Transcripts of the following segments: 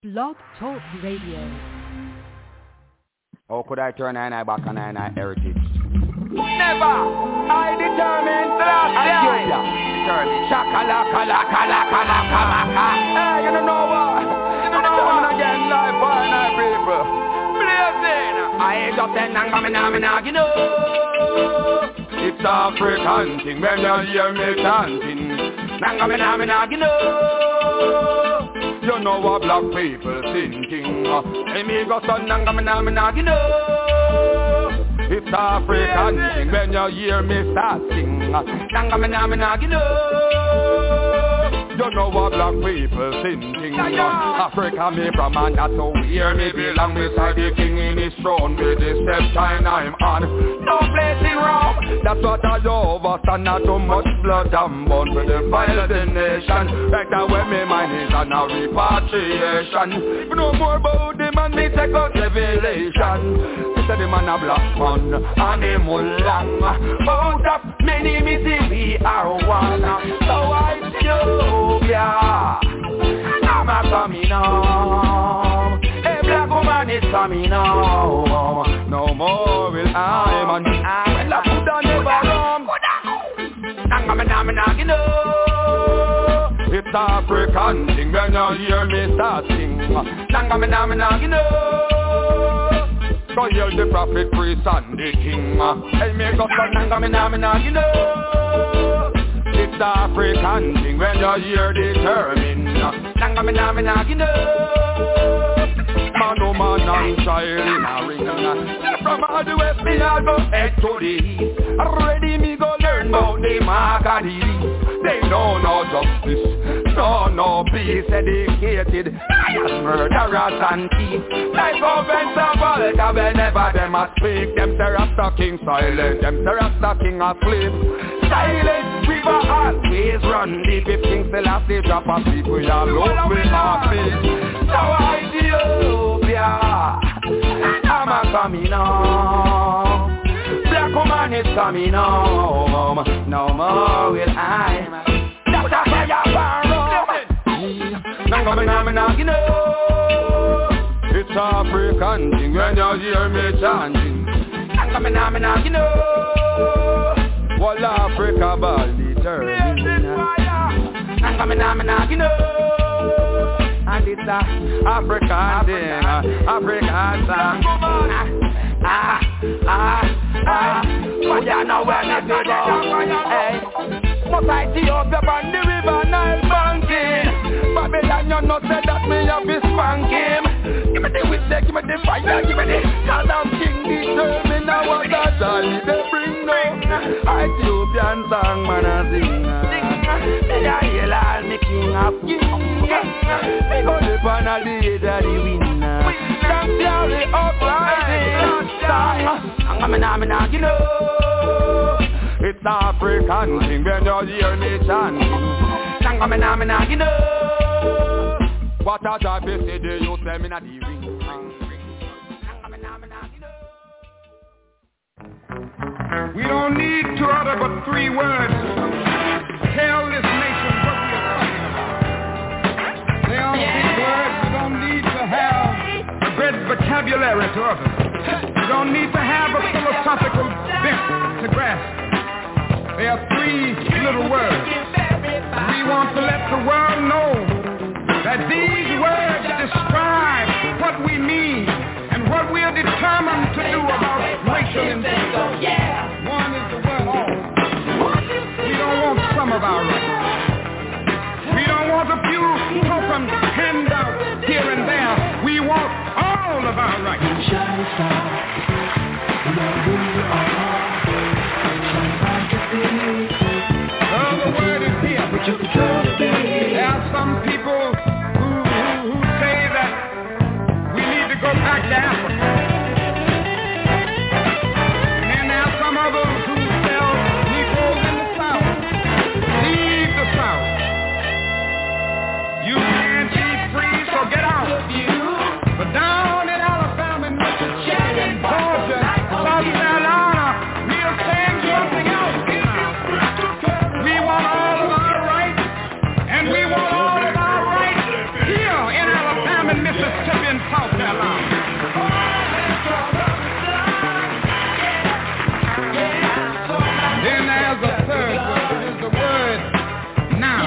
Blog Talk Radio. How could I turn an eye back on an eye heritage? Never! I determined the last time! Determined. Shaka-laka-laka-laka-laka-laka. Hey, you don't know what? You don't know what? Again, life for an eye people. Blazing! I ain't just saying, you know. It's African thing when you hear me chanting. You know. You know what black people thinking. Hey, me go son, you know. It's African thing when you hear me start sing. You know. You know what black people thinking. Africa me from and that's how we hear me belong beside the king in his throne. With the step time I'm on. No place in Rome. That's what I overstand. Not too much blood and bone for the fire of the nation. Right away me mind is on a repatriation. No more about them and me take out revelation. They say the man a black man and him long. Out of many me see we are one. So I Ethiopia, I'm a coming home. A black woman is coming home. No more will I man. When I put on the bottom, you know. It's African thing when you hear me starting. You know. So hear the prophet, priest and the king. Hey, me go son, you know. It's African thing when you hear determined. You know. Man, oh man, and child in a ring. From all the west, me all go head to the east. Already me go learn about the mark of the beast. They know no justice, no peace. Educated liars, murderers and thieves. Like ovens of Volta, whenever them a speak. Them Rasta king silent, them Rasta king asleep. Silent river always run deep. If King Selassie drop a sleep, we all love we happy. So Ethiopia, I'm a coming home. Black woman is coming home. No more will I. That's a fire you know. It's African thing when you hear me chanting. You know. Well, Africa ball determined. You know. And it's African thing, African song. But you know where me go. Hey, but I see up on the river Nile banking. Babylon, you know said that me have to spank him. Give me the whiskey, give me the fire, give me the cause I'm king determined. Now what a jolly they bring now. Ethiopian song man a sing. They are here all the king of kings. We go live on a lead of the winner. Champion the uprising song. You know. It's African thing when you hear me chanting. You know. What a job you say the youth them in a the ring. We don't need to utter but 3 words. Tell this nation what we are talking about. They all speak words. We don't need to have a great vocabulary to utter. We don't need to have a philosophical bent to grasp. There are 3 little words. We want to let the world know that these words describe what we mean and what we are determined to do about racial injustice. One is the word all. We don't want some of our rights. We don't want a few token handouts here and there. We want all of our rights. Shine star, who you are. The word is here. But you control the day. There are some people who say that we need to go back to Africa. And then there are some others who tell Negroes in the South, leave the South. You can't be free, so get out. But down in Alabama, Mississippi, and Georgia, South Carolina, in Mississippi and South Carolina. Then there's a third word, is the word now.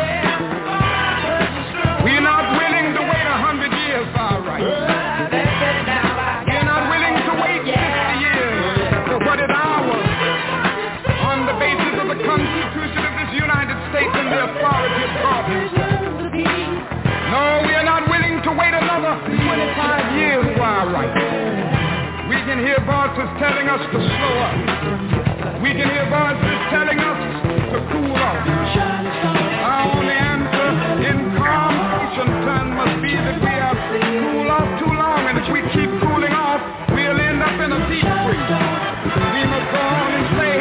We're not willing to wait 100 years for our rights. We're not willing to wait 60 years for what is ours on the basis of the Constitution of this United States and the authority of God himself. No, we are not willing to wait another 25 years for our rights. We can hear voices telling us to slow up. We can hear voices telling us to cool off. Our only answer in calm ocean time must be that we have cooled off too long, and if we keep cooling off, we'll end up in a deep freeze. We must go on and say,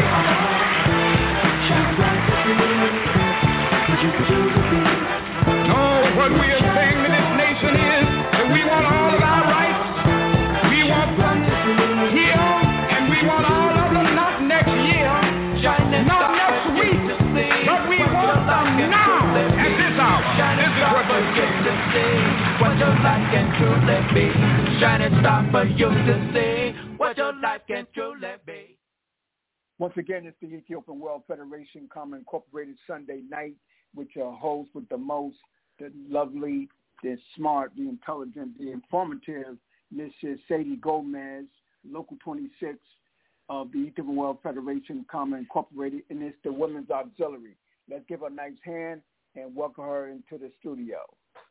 no, what we are saying to this nation is that we want all of our rights. We want them here, and we want all of them not next year, not next week, but we want them now, at this hour. This is what we're saying. What your life can truly be. Shining star for you to see. What your life can truly be. Once again, it's the Ethiopian World Federation, Common Incorporated Sunday night, with your host with the most, the lovely, the smart, the intelligent, the informative, Mrs. Sadie Gomez, Local 26 of the Ethiopian World Federation, Common Incorporated, and it's the Women's Auxiliary. Let's give her a nice hand and welcome her into the studio.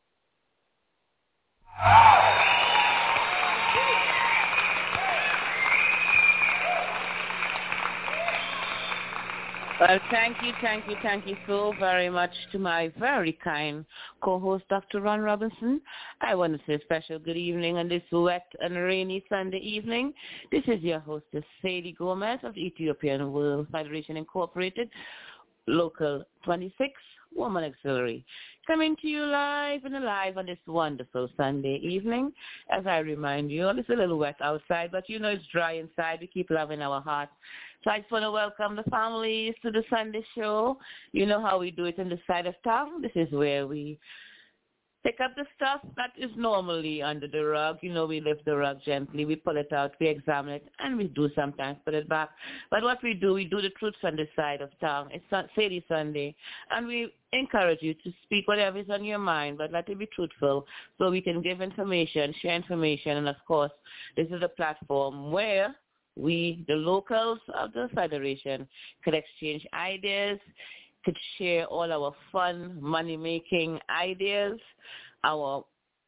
Well, thank you so very much to my very kind co-host, Dr. Ron Robinson. I want to say a special good evening on this wet and rainy Sunday evening. This is your hostess, Sadie Gomez of Ethiopian World Federation Incorporated, Local 26, Woman Auxiliary, coming to you live and alive on this wonderful Sunday evening. As I remind you, it's a little wet outside, but you know it's dry inside. We keep love in our hearts. So I just want to welcome the families to the Sunday show. You know how we do it in the side of town. This is where we pick up the stuff that is normally under the rug. You know, we lift the rug gently. We pull it out, we examine it, and we do sometimes put it back. But what we do the truth on this side of town. It's Sadie Sunday, and we encourage you to speak whatever is on your mind, but let it be truthful so we can give information, share information, and, of course, this is a platform where we, the locals of the Federation, could exchange ideas, could share all our fun, money-making ideas, our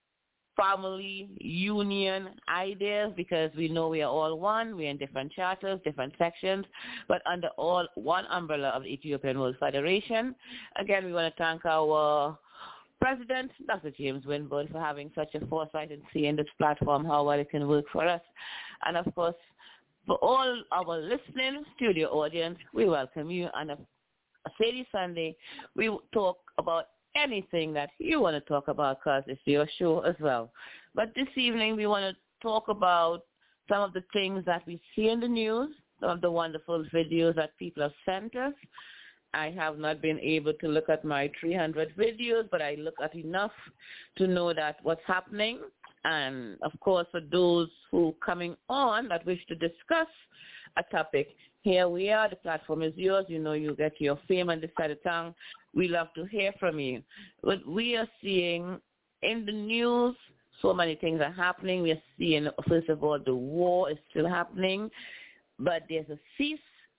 family union ideas, because we know we are all one. We're in different charters, different sections, but under all one umbrella of the Ethiopian World Federation. Again, we want to thank our President, Dr. James Winburn, for having such a foresight and seeing this platform, how well it can work for us. And, of course, for all our listening studio audience, we welcome you on a Sadie Sunday. We talk about anything that you want to talk about because it's your show as well. But this evening we want to talk about some of the things that we see in the news, some of the wonderful videos that people have sent us. I have not been able to look at my 300 videos, but I look at enough to know that what's happening. And, of course, for those who coming on that wish to discuss a topic, here we are. The platform is yours. You know you get your fame on this side of town. We love to hear from you. But we are seeing in the news so many things are happening. We are seeing, first of all, the war is still happening, but there's a cease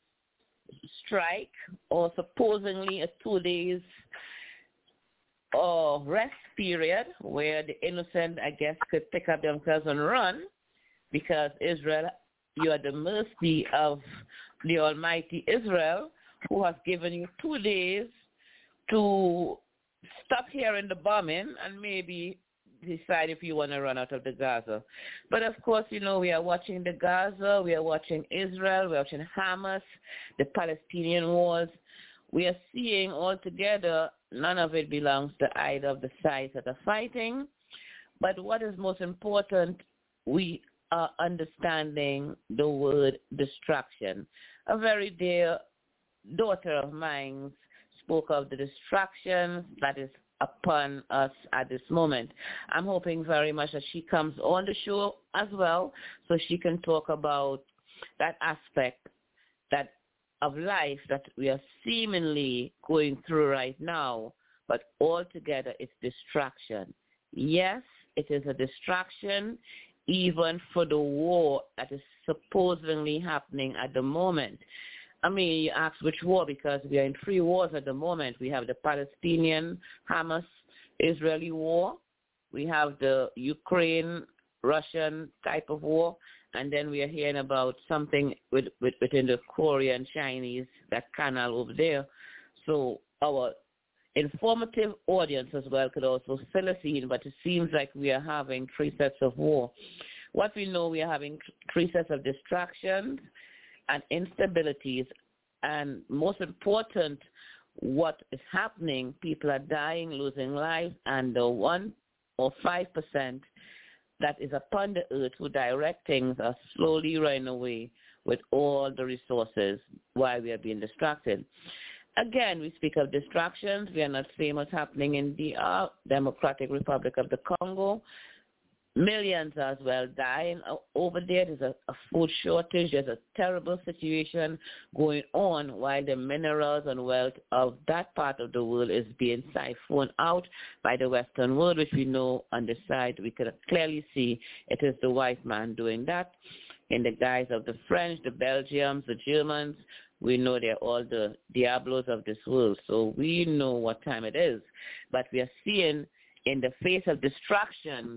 strike or supposedly a 2 days rest period where the innocent, I guess, could pick up themselves and run because Israel, you are at the mercy of the Almighty Israel, who has given you 2 days to stop hearing the bombing and maybe decide if you want to run out of the Gaza. But, of course, you know, we are watching the Gaza, we are watching Israel, we are watching Hamas, the Palestinian wars. We are seeing altogether none of it belongs to either of the sides that are fighting. But what is most important, we are understanding the word destruction. A very dear daughter of mine spoke of the destruction that is upon us at this moment. I'm hoping very much that she comes on the show as well so she can talk about that aspect that of life that we are seemingly going through right now, but altogether it's distraction. Yes, it is a distraction even for the war that is supposedly happening at the moment. I mean, you ask which war, because we are in 3 wars at the moment. We have the Palestinian, Hamas, Israeli war. We have the Ukraine, Russian type of war. And then we are hearing about something within the Korean, Chinese, that canal over there. So our informative audience as well could also fill us in, but it seems like we are having 3 sets of war. What we know, we are having 3 sets of distractions and instabilities, and most important, what is happening, people are dying, losing lives, and the 1 or 5% that is upon the earth who direct things are slowly running away with all the resources while we are being distracted. Again, we speak of distractions. We are not saying what's happening in the Democratic Republic of the Congo. Millions as well dying over there. There's a food shortage. There's a terrible situation going on while the minerals and wealth of that part of the world is being siphoned out by the Western world, which we know on the side. We can clearly see it is the white man doing that in the guise of the French, the Belgians, the Germans. We know they're all the diablos of this world. So we know what time it is. But we are seeing in the face of distractions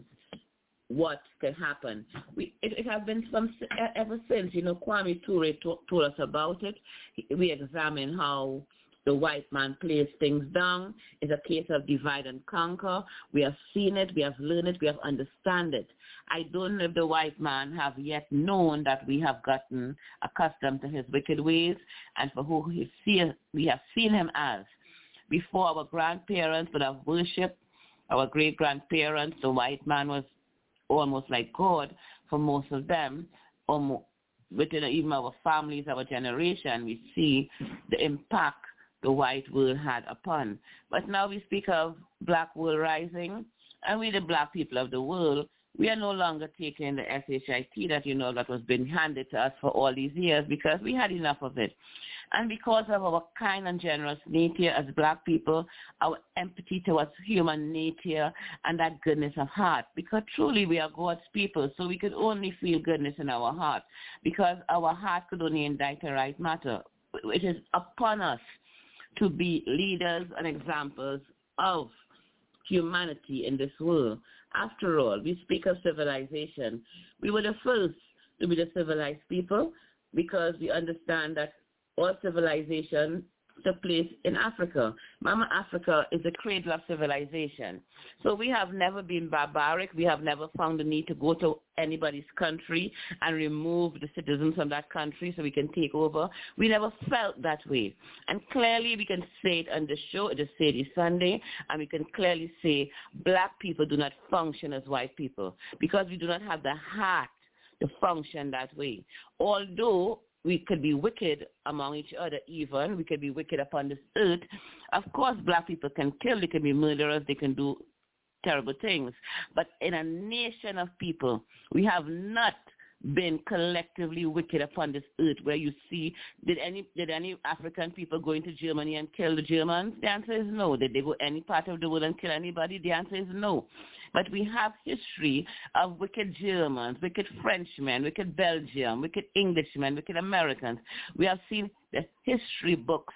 what can happen. It has been ever since. Kwame Ture told us about it. We examine how the white man plays things down. It's a case of divide and conquer. We have seen it, we have learned it, we have understand it. I don't know if the white man have yet known that we have gotten accustomed to his wicked ways and for who we have seen him as. Before, our grandparents would have worshipped our great-grandparents. The white man was almost like God for most of them. Within even our families, our generation, we see the impact the white world had upon. But now we speak of black world rising, and we, the black people of the world, we are no longer taking the SHIT that was being handed to us for all these years, because we had enough of it. And because of our kind and generous nature as black people, our empathy towards human nature and that goodness of heart, because truly we are God's people, so we could only feel goodness in our heart, because our heart could only indict the right matter. It is upon us to be leaders and examples of humanity in this world. After all, we speak of civilization. We were the first to be the civilized people, because we understand that all civilization took place in Africa. Mama Africa is the cradle of civilization. So we have never been barbaric. We have never found the need to go to anybody's country and remove the citizens from that country so we can take over. We never felt that way. And clearly we can say it on the show, it is Sadie Sunday, and we can clearly say black people do not function as white people, because we do not have the heart to function that way. Although we could be wicked among each other even. We could be wicked upon this earth. Of course, black people can kill. They can be murderers. They can do terrible things. But in a nation of people, we have not been collectively wicked upon this earth, where you see, did any African people go into Germany and kill the Germans? The answer is no. Did they go any part of the world and kill anybody? The answer is no. But we have history of wicked Germans, wicked Frenchmen, wicked Belgium, wicked Englishmen, wicked Americans. We have seen the history books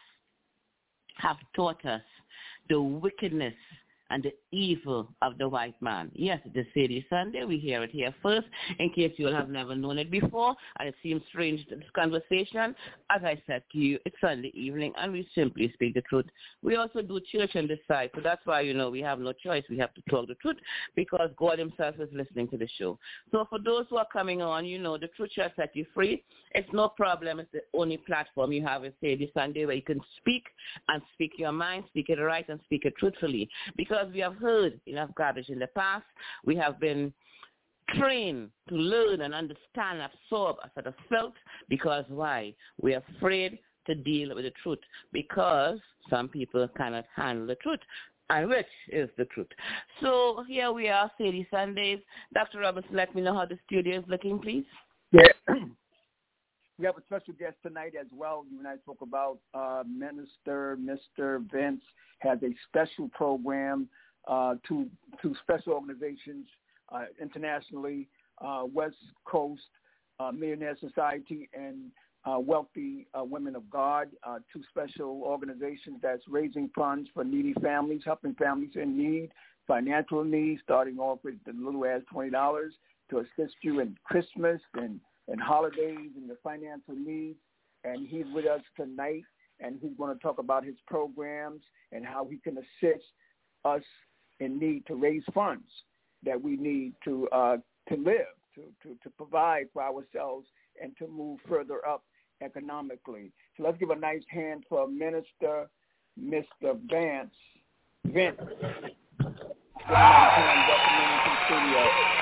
have taught us the wickedness and the evil of the white man. Yes, it is Sadie Sunday. We hear it here first, in case you have never known it before, and it seems strange to this conversation. As I said to you, it's Sunday evening, and we simply speak the truth. We also do church on this side, so that's why, we have no choice. We have to talk the truth, because God himself is listening to the show. So for those who are coming on, the truth shall set you free. It's no problem. It's the only platform you have is Sadie Sunday, where you can speak and speak your mind, speak it right, and speak it truthfully. Because we have heard enough garbage in the past. We have been trained to learn and understand, absorb a sort of filth, because why? We are afraid to deal with the truth, because some people cannot handle the truth. and which is the truth. So here we are, Sadie Sundays. Dr. Robinson, let me know how the studio is looking, please. Yeah. We have a special guest tonight as well. You and I spoke about Minister Mr. Vince has a special program to special organizations internationally, West Coast Millionaire Society and Wealthy Women of God, two special organizations that's raising funds for needy families, helping families in need, financial needs, starting off with as little as $20 to assist you in Christmas and holidays and your financial needs. And he's with us tonight, and he's going to talk about his programs and how he can assist us in need to raise funds that we need to live, to provide for ourselves and to move further up economically. So let's give a nice hand for Minister Mr. Vince. Give a nice hand, welcome into the studio.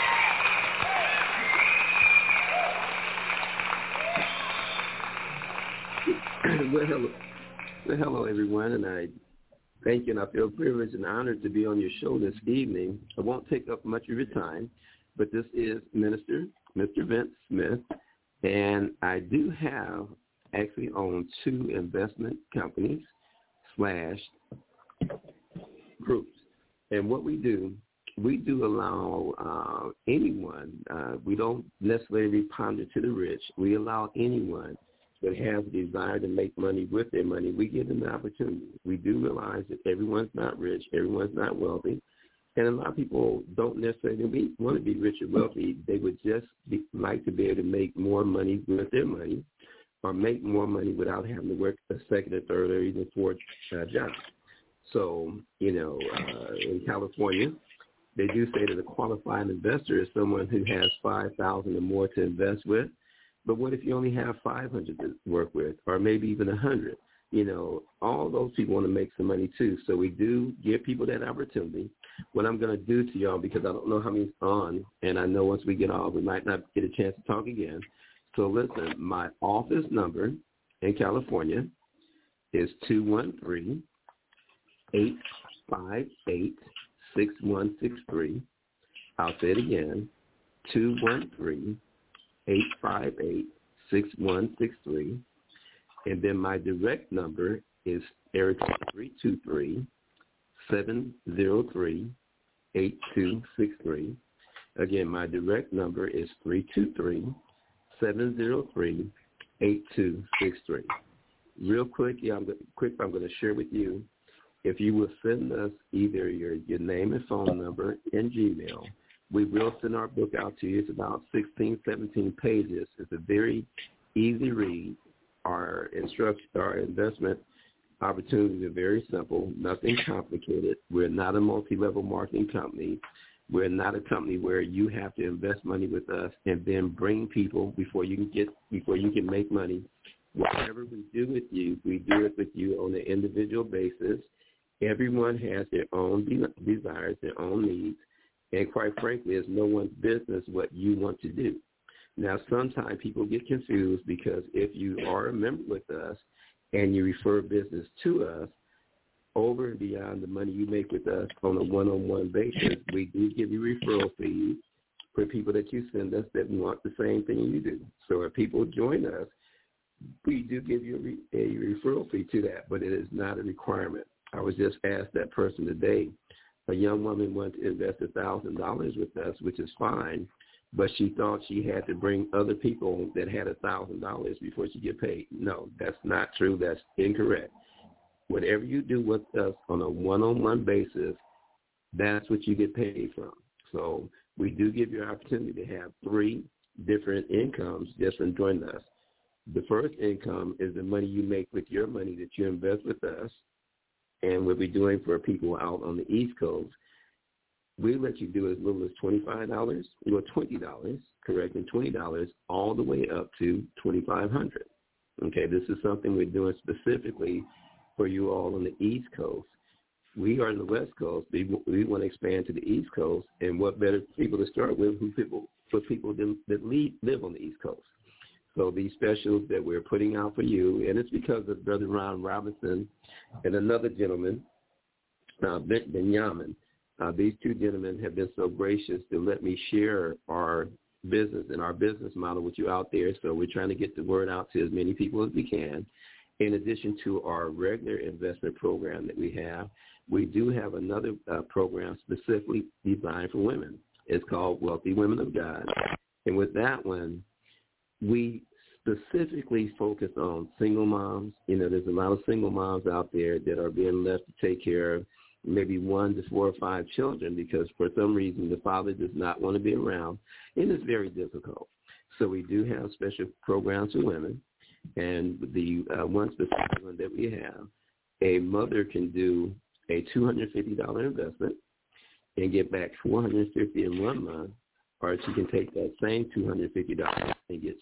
Well, hello, everyone, and I thank you, and I feel privileged and honored to be on your show this evening. I won't take up much of your time, but this is Minister Mr. Vince Smith, and I do have actually own 2 investment companies / groups. And what we do allow anyone, we don't necessarily ponder to the rich, we allow anyone that has a desire to make money with their money, we give them the opportunity. We do realize that everyone's not rich, everyone's not wealthy, and a lot of people don't necessarily want to be rich or wealthy. They would just like to be able to make more money with their money or make more money without having to work a second or third or even fourth job. So, in California, they do say that a qualified investor is someone who has $5,000 or more to invest with. But what if you only have 500 to work with, or maybe even 100? All those people want to make some money too. So we do give people that opportunity. What I'm going to do to y'all, because I don't know how many's on, and I know once we get off, we might not get a chance to talk again. So listen, my office number in California is 213-858-6163. I'll say it again, 213-858-6163. And then my direct number is area 323-703-8263. Again, my direct number is 323-703-8263. Real quick, I'm going to share with you. If you will send us either your name and phone number and Gmail, we will send our book out to you. It's about 16, 17 pages. It's a very easy read. Our investment opportunities are very simple, nothing complicated. We're not a multi-level marketing company. We're not a company where you have to invest money with us and then bring people before you can make money. Whatever we do with you, we do it with you on an individual basis. Everyone has their own desires, their own needs, and quite frankly, it's no one's business what you want to do. Now, sometimes people get confused because if you are a member with us and you refer business to us, over and beyond the money you make with us on a one-on-one basis, we do give you referral fees for people that you send us that want the same thing you do. So if people join us, we do give you a referral fee to that, but it is not a requirement. I was just asked that person today. A young woman wanted to invest $1,000 with us, which is fine, but she thought she had to bring other people that had $1,000 before she get paid. No, that's not true. That's incorrect. Whatever you do with us on a one-on-one basis, that's what you get paid from. So we do give you an opportunity to have 3 different incomes just from joining us. The first income is the money you make with your money that you invest with us, and what we're doing for people out on the East Coast. We let you do as little as $25, or $20, correct, and $20 all the way up to $2,500. Okay, this is something we're doing specifically for you all on the East Coast. We are on the West Coast. We want to expand to the East Coast, and what better people to start with for people that live on the East Coast. So these specials that we're putting out for you, and it's because of Brother Ron Robinson and another gentleman Benjamin. These two gentlemen have been so gracious to let me share our business and our business model with you out there. So we're trying to get the word out to as many people as we can. In addition to our regular investment program that we have, we do have another program specifically designed for women. It's called Wealthy Women of God. And with that one, we specifically focus on single moms. There's a lot of single moms out there that are being left to take care of maybe 1 to 4 or 5 children because for some reason the father does not want to be around, and it's very difficult. So we do have special programs for women, and the one specific one that we have, a mother can do a $250 investment and get back $450 in 1 month, or she can take that same $250 and get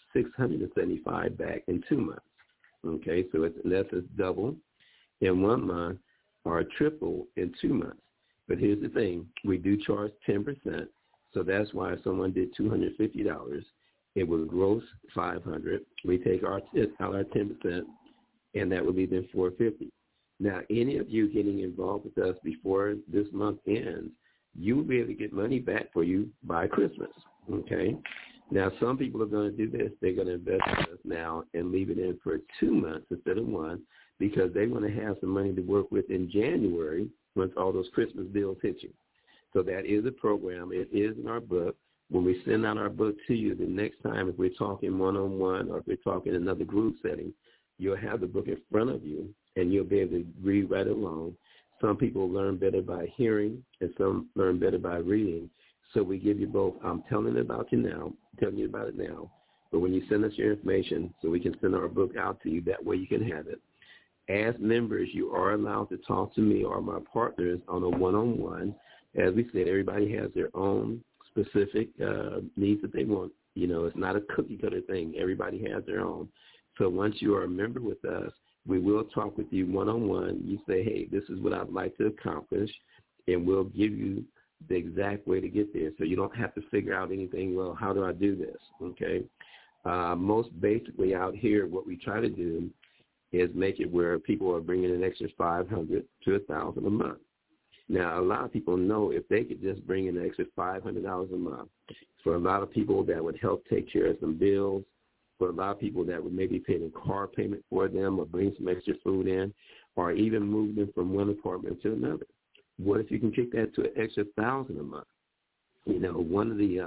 $675 back in 2 months. Okay, so it's in essence double in 1 month or triple in 2 months. But here's the thing. We do charge 10%, so that's why if someone did $250, it would gross $500. We take our 10%, and that would be then $450. Now, any of you getting involved with us before this month ends, you will be able to get money back for you by Christmas, okay? Now, some people are going to do this. They're going to invest in us now and leave it in for 2 months instead of 1 because they want to have some money to work with in January once all those Christmas bills hit you. So that is a program. It is in our book. When we send out our book to you, the next time if we're talking one-on-one or if we're talking in another group setting, you'll have the book in front of you, and you'll be able to read right along. Some people learn better by hearing, and some learn better by reading. So we give you both. I'm telling you about it now. But when you send us your information so we can send our book out to you, that way you can have it. As members, you are allowed to talk to me or my partners on a one-on-one. As we said, everybody has their own specific needs that they want. It's not a cookie-cutter thing. Everybody has their own. So once you are a member with us, we will talk with you one-on-one. You say, hey, this is what I'd like to accomplish, and we'll give you the exact way to get there. So you don't have to figure out anything, well, how do I do this, okay? Most basically out here, what we try to do is make it where people are bringing an extra $500 to $1,000 a month. Now, a lot of people know if they could just bring in an extra $500 a month, for a lot of people that would help take care of some bills, for a lot of people that would maybe pay a car payment for them or bring some extra food in, or even move them from one apartment to another. What if you can kick that to an extra $1,000 a month? One of the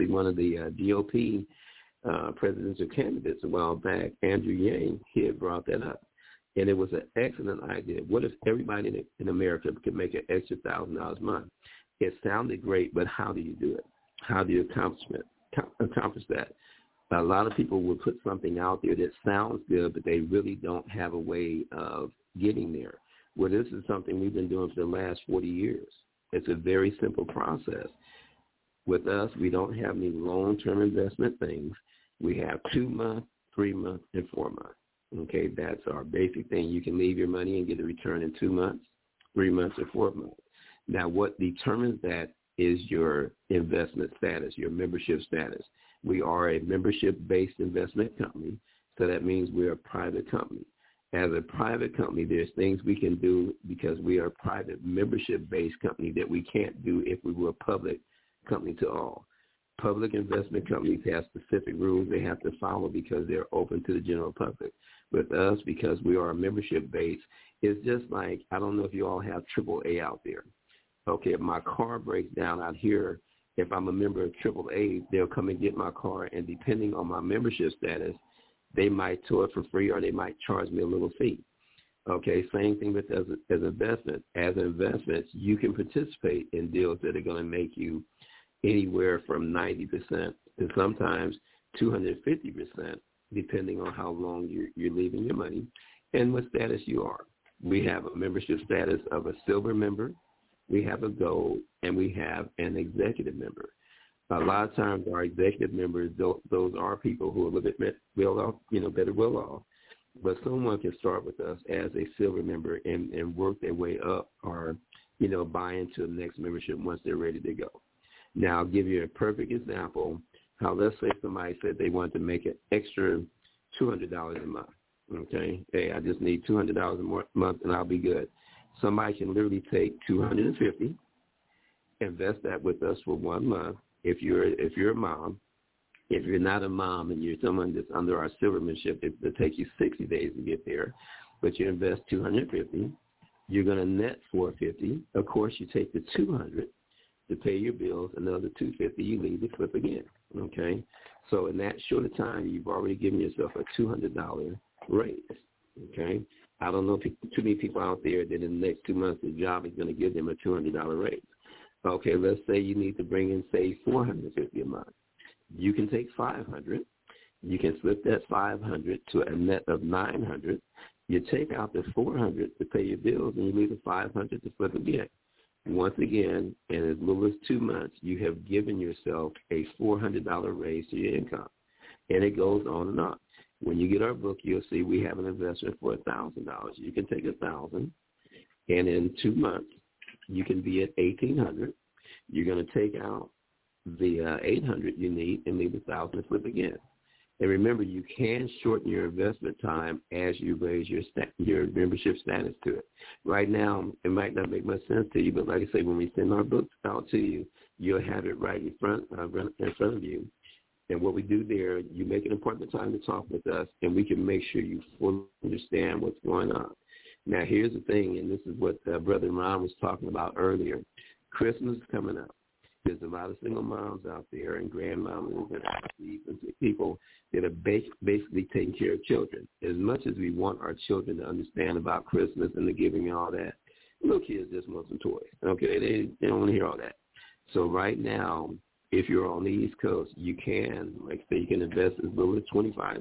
GOP presidential candidates a while back, Andrew Yang, he had brought that up. And it was an excellent idea. What if everybody in America could make an extra $1,000 a month? It sounded great, but how do you do it? How do you accomplish that? A lot of people will put something out there that sounds good, but they really don't have a way of getting there. Well, this is something we've been doing for the last 40 years. It's a very simple process. With us, we don't have any long-term investment things. We have 2 months, 3 months, and 4 months. Okay, that's our basic thing. You can leave your money and get a return in 2 months, 3 months, or 4 months. Now, what determines that is your investment status, your membership status. We are a membership-based investment company, so that means we're a private company. As a private company, there's things we can do because we are a private membership-based company that we can't do if we were a public company to all. Public investment companies have specific rules they have to follow because they're open to the general public. With us, because we are a membership-based, it's just like, I don't know if you all have AAA out there. Okay, if my car breaks down out here, if I'm a member of AAA, they'll come and get my car, and depending on my membership status, they might tow it for free or they might charge me a little fee. Okay, same thing with as investment. As investments, you can participate in deals that are going to make you anywhere from 90% to sometimes 250%, depending on how long you're leaving your money and what status you are. We have a membership status of a silver member, we have a gold, and we have an executive member. A lot of times our executive members, those are people who are a little bit well off, better well off. But someone can start with us as a silver member and work their way up or, buy into the next membership once they're ready to go. Now, I'll give you a perfect example. How let's say somebody said they wanted to make an extra $200 a month. Okay, hey, I just need $200 a month and I'll be good. Somebody can literally take $250, invest that with us for 1 month. If you're a mom, if you're not a mom and you're someone that's under our silver membership, it'll take you 60 days to get there. But you invest $250, you're going to net $450. Of course, you take the $200 to pay your bills, another $250 you leave to flip again. Okay, so in that short of time, you've already given yourself a $200 raise. Okay, I don't know too many people out there that in the next 2 months the job is going to give them a $200 raise. Okay, let's say you need to bring in, say, $450 a month. You can take $500. You can flip that $500 to a net of $900. You take out the $400 to pay your bills, and you leave the $500 to flip again. Once again, in as little as 2 months, you have given yourself a $400 raise to your income, and it goes on and on. When you get our book, you'll see we have an investment for $1,000. You can take $1,000, and in 2 months, you can be at $1,800. You're going to take out the $800 you need and leave $1,000 to flip again. And remember, you can shorten your investment time as you raise your membership status to it. Right now, it might not make much sense to you, but like I say, when we send our books out to you, you'll have it right in front of you. And what we do there, you make an appointment time to talk with us, and we can make sure you fully understand what's going on. Now, here's the thing, and this is what Brother Ron was talking about earlier. Christmas is coming up. There's a lot of single moms out there and grandmothers and aunties and people that are basically taking care of children. As much as we want our children to understand about Christmas and the giving and all that, little kids just want some toys. Okay, they don't want to hear all that. So right now, if you're on the East Coast, you can, like say, you can invest as little as $20.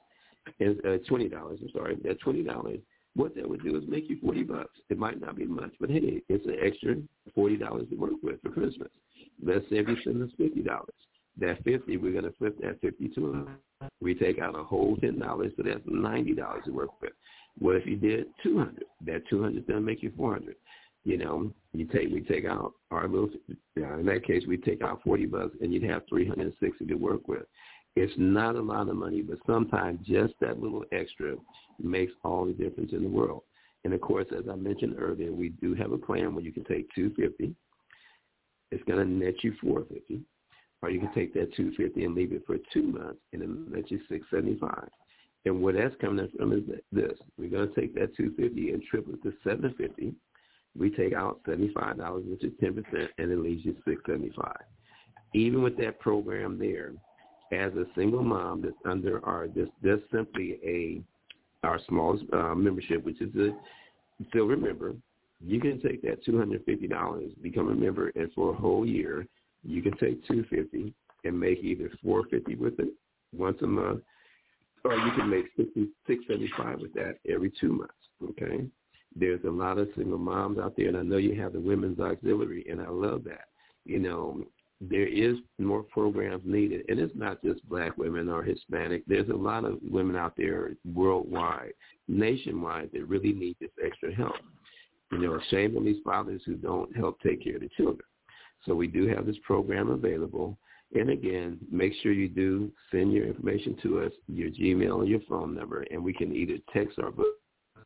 That $20. What that would do is make you $40. It might not be much, but hey, it's an extra $40 to work with for Christmas. Let's say if you send us $50. That $50, we're going to flip that $50 to $100. We take out a whole $10, so that's $90 to work with. What if you did $200? That $200 is going to make you $400. You know, we take out our little. In that case, we take out $40, and you'd have $360 to work with. It's not a lot of money, but sometimes just that little extra makes all the difference in the world. And, of course, as I mentioned earlier, we do have a plan where you can take $250. It's going to net you $450. Or you can take that $250 and leave it for 2 months, and it'll net you $675. And where that's coming from is this. We're going to take that $250 and triple it to $750. We take out $75, which is 10%, and it leaves you $675. Even with that program there, as a single mom that's under that's simply our smallest membership, which is a silver member, you can take that $250, become a member, and for a whole year, you can take $250 and make either $450 with it once a month, or you can make $675 with that every 2 months. Okay, there's a lot of single moms out there, and I know you have the Women's Auxiliary, and I love that. You know, there is more programs needed, and it's not just black women or Hispanic. There's a lot of women out there worldwide, nationwide, that really need this extra help. You know, shame on these fathers who don't help take care of the children. So we do have this program available. And, again, make sure you do send your information to us, your Gmail and your phone number, and we can either text our book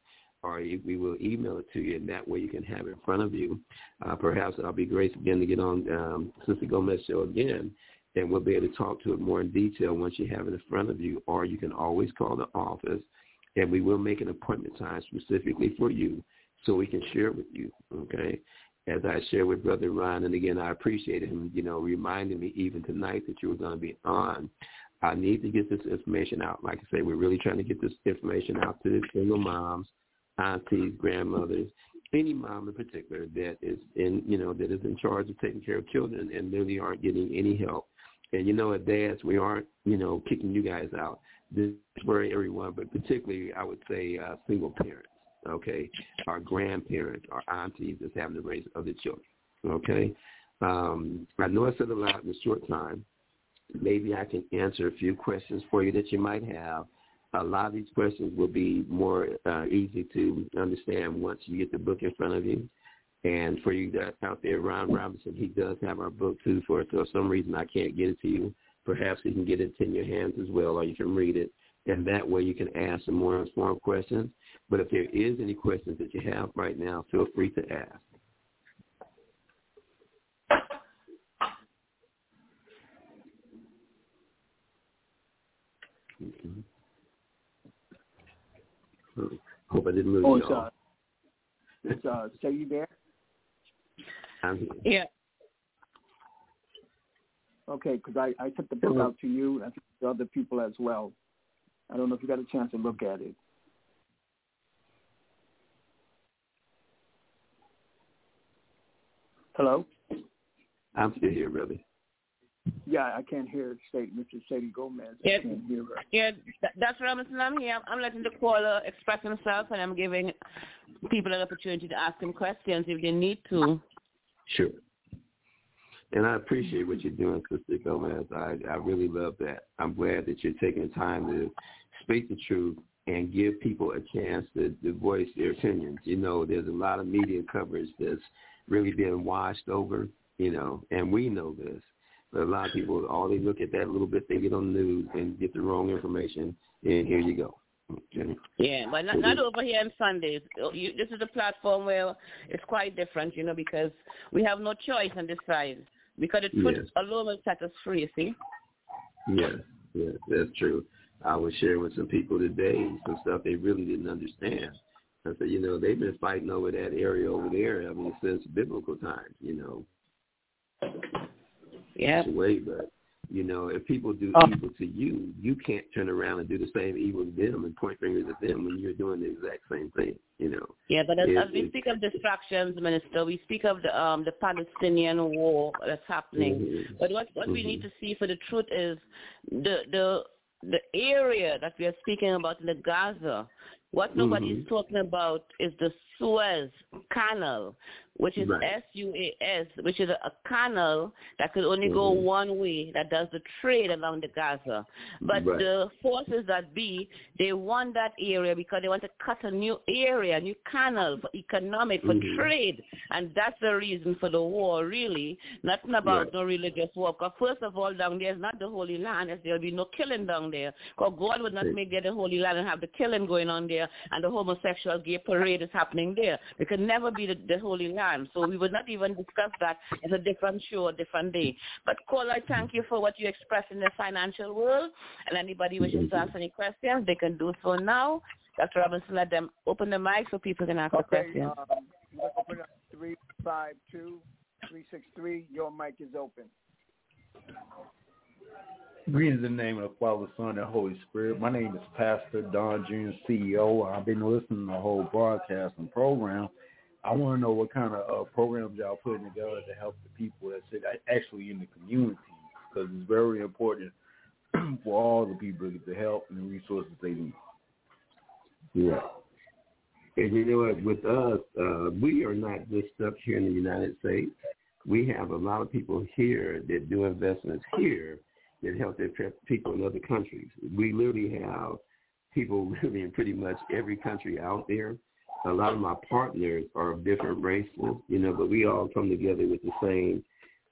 or we will email it to you, and that way you can have it in front of you. Perhaps I'll be great again to get on Sister Gomez show again, and we'll be able to talk to it more in detail once you have it in front of you, or you can always call the office, and we will make an appointment time specifically for you so we can share it with you, okay? As I shared with Brother Ron, and again, I appreciate him, you know, reminding me even tonight that you were going to be on. I need to get this information out. Like I say, we're really trying to get this information out to the single moms, aunties, grandmothers, any mom in particular that is in charge of taking care of children and really aren't getting any help. And, you know, at dads, we aren't, kicking you guys out. This is for everyone, but particularly I would say single parents. Okay, our grandparents, our aunties that's having to raise other children, okay? I know I said a lot in a short time. Maybe I can answer a few questions for you that you might have. A lot of these questions will be more easy to understand once you get the book in front of you. And for you guys out there, Ron Robinson, he does have our book, too, so for some reason I can't get it to you. Perhaps you can get it in your hands as well, or you can read it. and that way you can ask some more informed questions. But if there is any questions that you have right now, feel free to ask. Hope I didn't lose y'all. So you there? I'm here. Yeah. Okay, because I took the book out to you and to other people as well. I don't know if you got a chance to look at it. Hello? I'm still here, brother. Yeah, I can't hear Mr. Sadie Gomez. Yeah, I can't hear her. yeah, Dr. Robinson, I'm here. I'm letting the caller express himself, and I'm giving people an opportunity to ask him questions if they need to. Sure. And I appreciate what you're doing, Sister Gomez. I really love that. I'm glad that you're taking the time to speak the truth and give people a chance to voice their opinions. You know, there's a lot of media coverage that's really been washed over, you know, and we know this. But a lot of people, all they look at that little bit they get on the news and get the wrong information, and here you go. Okay. Yeah, but not over here on Sundays. This is a platform where it's quite different, you know, because we have no choice on this side. Because the truth alone will set us free, see? Yes, that's true. I was sharing with some people today some stuff they really didn't understand. I said, you know, they've been fighting over that area over there, I mean, since biblical times, you know. Yeah. Way, but, you know, if people do evil to you, you can't turn around and do the same evil to them and point fingers at them when you're doing the exact same thing, you know. Yeah, but as we speak of distractions, Minister, we speak of the Palestinian war that's happening. Mm-hmm. But what we need to see for the truth is the area that we are speaking about in the Gaza. What nobody is talking about is the Suez Canal, which is SUAS, which is a canal that could only go one way, that does the trade along the Gaza. But the forces that be, they want that area because they want to cut a new area, a new canal for economic, for trade. And that's the reason for the war, really. Nothing about no religious war. Because first of all, down there is not the Holy Land. There will be no killing down there. Because God would not make there the Holy Land and have the killing going on there, and the homosexual gay parade is happening there. It could never be the Holy Land. So we would not even discuss that. It's a different show, a different day. But, Cole, I thank you for what you express in the financial world. And anybody wishes to ask any questions, they can do so now. Dr. Robinson, let them open the mic so people can ask the questions. Open up 352-363. Your mic is open. Greetings in the name of the Father, Son, and Holy Spirit. My name is Pastor Don Jr., CEO. I've been listening to the whole broadcast and program. I want to know what kind of programs y'all putting together to help the people that's actually in the community, because it's very important for all the people to get the help and the resources they need. Yeah. And you know what, with us, we are not just stuck here in the United States. We have a lot of people here that do investments here that help their people in other countries. We literally have people really in pretty much every country out there. A lot of my partners are of different races, you know, but we all come together with the same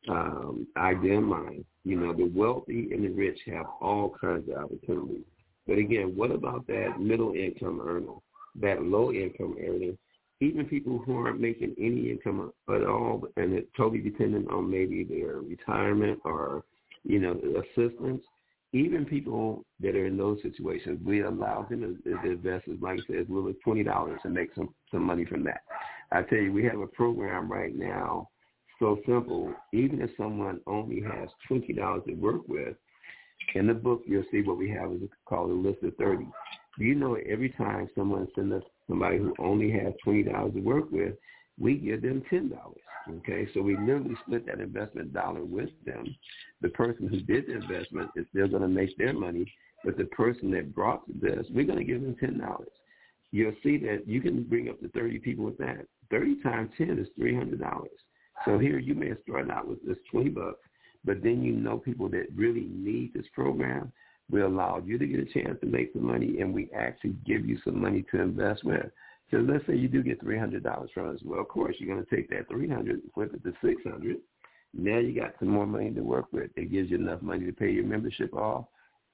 idea in mind. You know, the wealthy and the rich have all kinds of opportunities. But again, what about that middle income earner, that low income earner, even people who aren't making any income at all and it's totally dependent on maybe their retirement or, you know, assistance? Even people that are in those situations, we allow them to invest, like I said, as little as $20 and make some money from that. I tell you, we have a program right now, so simple, even if someone only has $20 to work with, in the book you'll see what we have is called a list of 30. You know, every time someone sends us somebody who only has $20 to work with, we give them $10, okay? So we literally split that investment dollar with them. The person who did the investment is still going to make their money, but the person that brought this, we're going to give them $10. You'll see that you can bring up to 30 people with that. 30 times 10 is $300. So here you may have started out with just $20, but then you know people that really need this program. We allow you to get a chance to make some money, and we actually give you some money to invest with. So let's say you do get $300 from us. Well, of course, you're going to take that $300 and flip it to $600. Now you got some more money to work with. It gives you enough money to pay your membership off,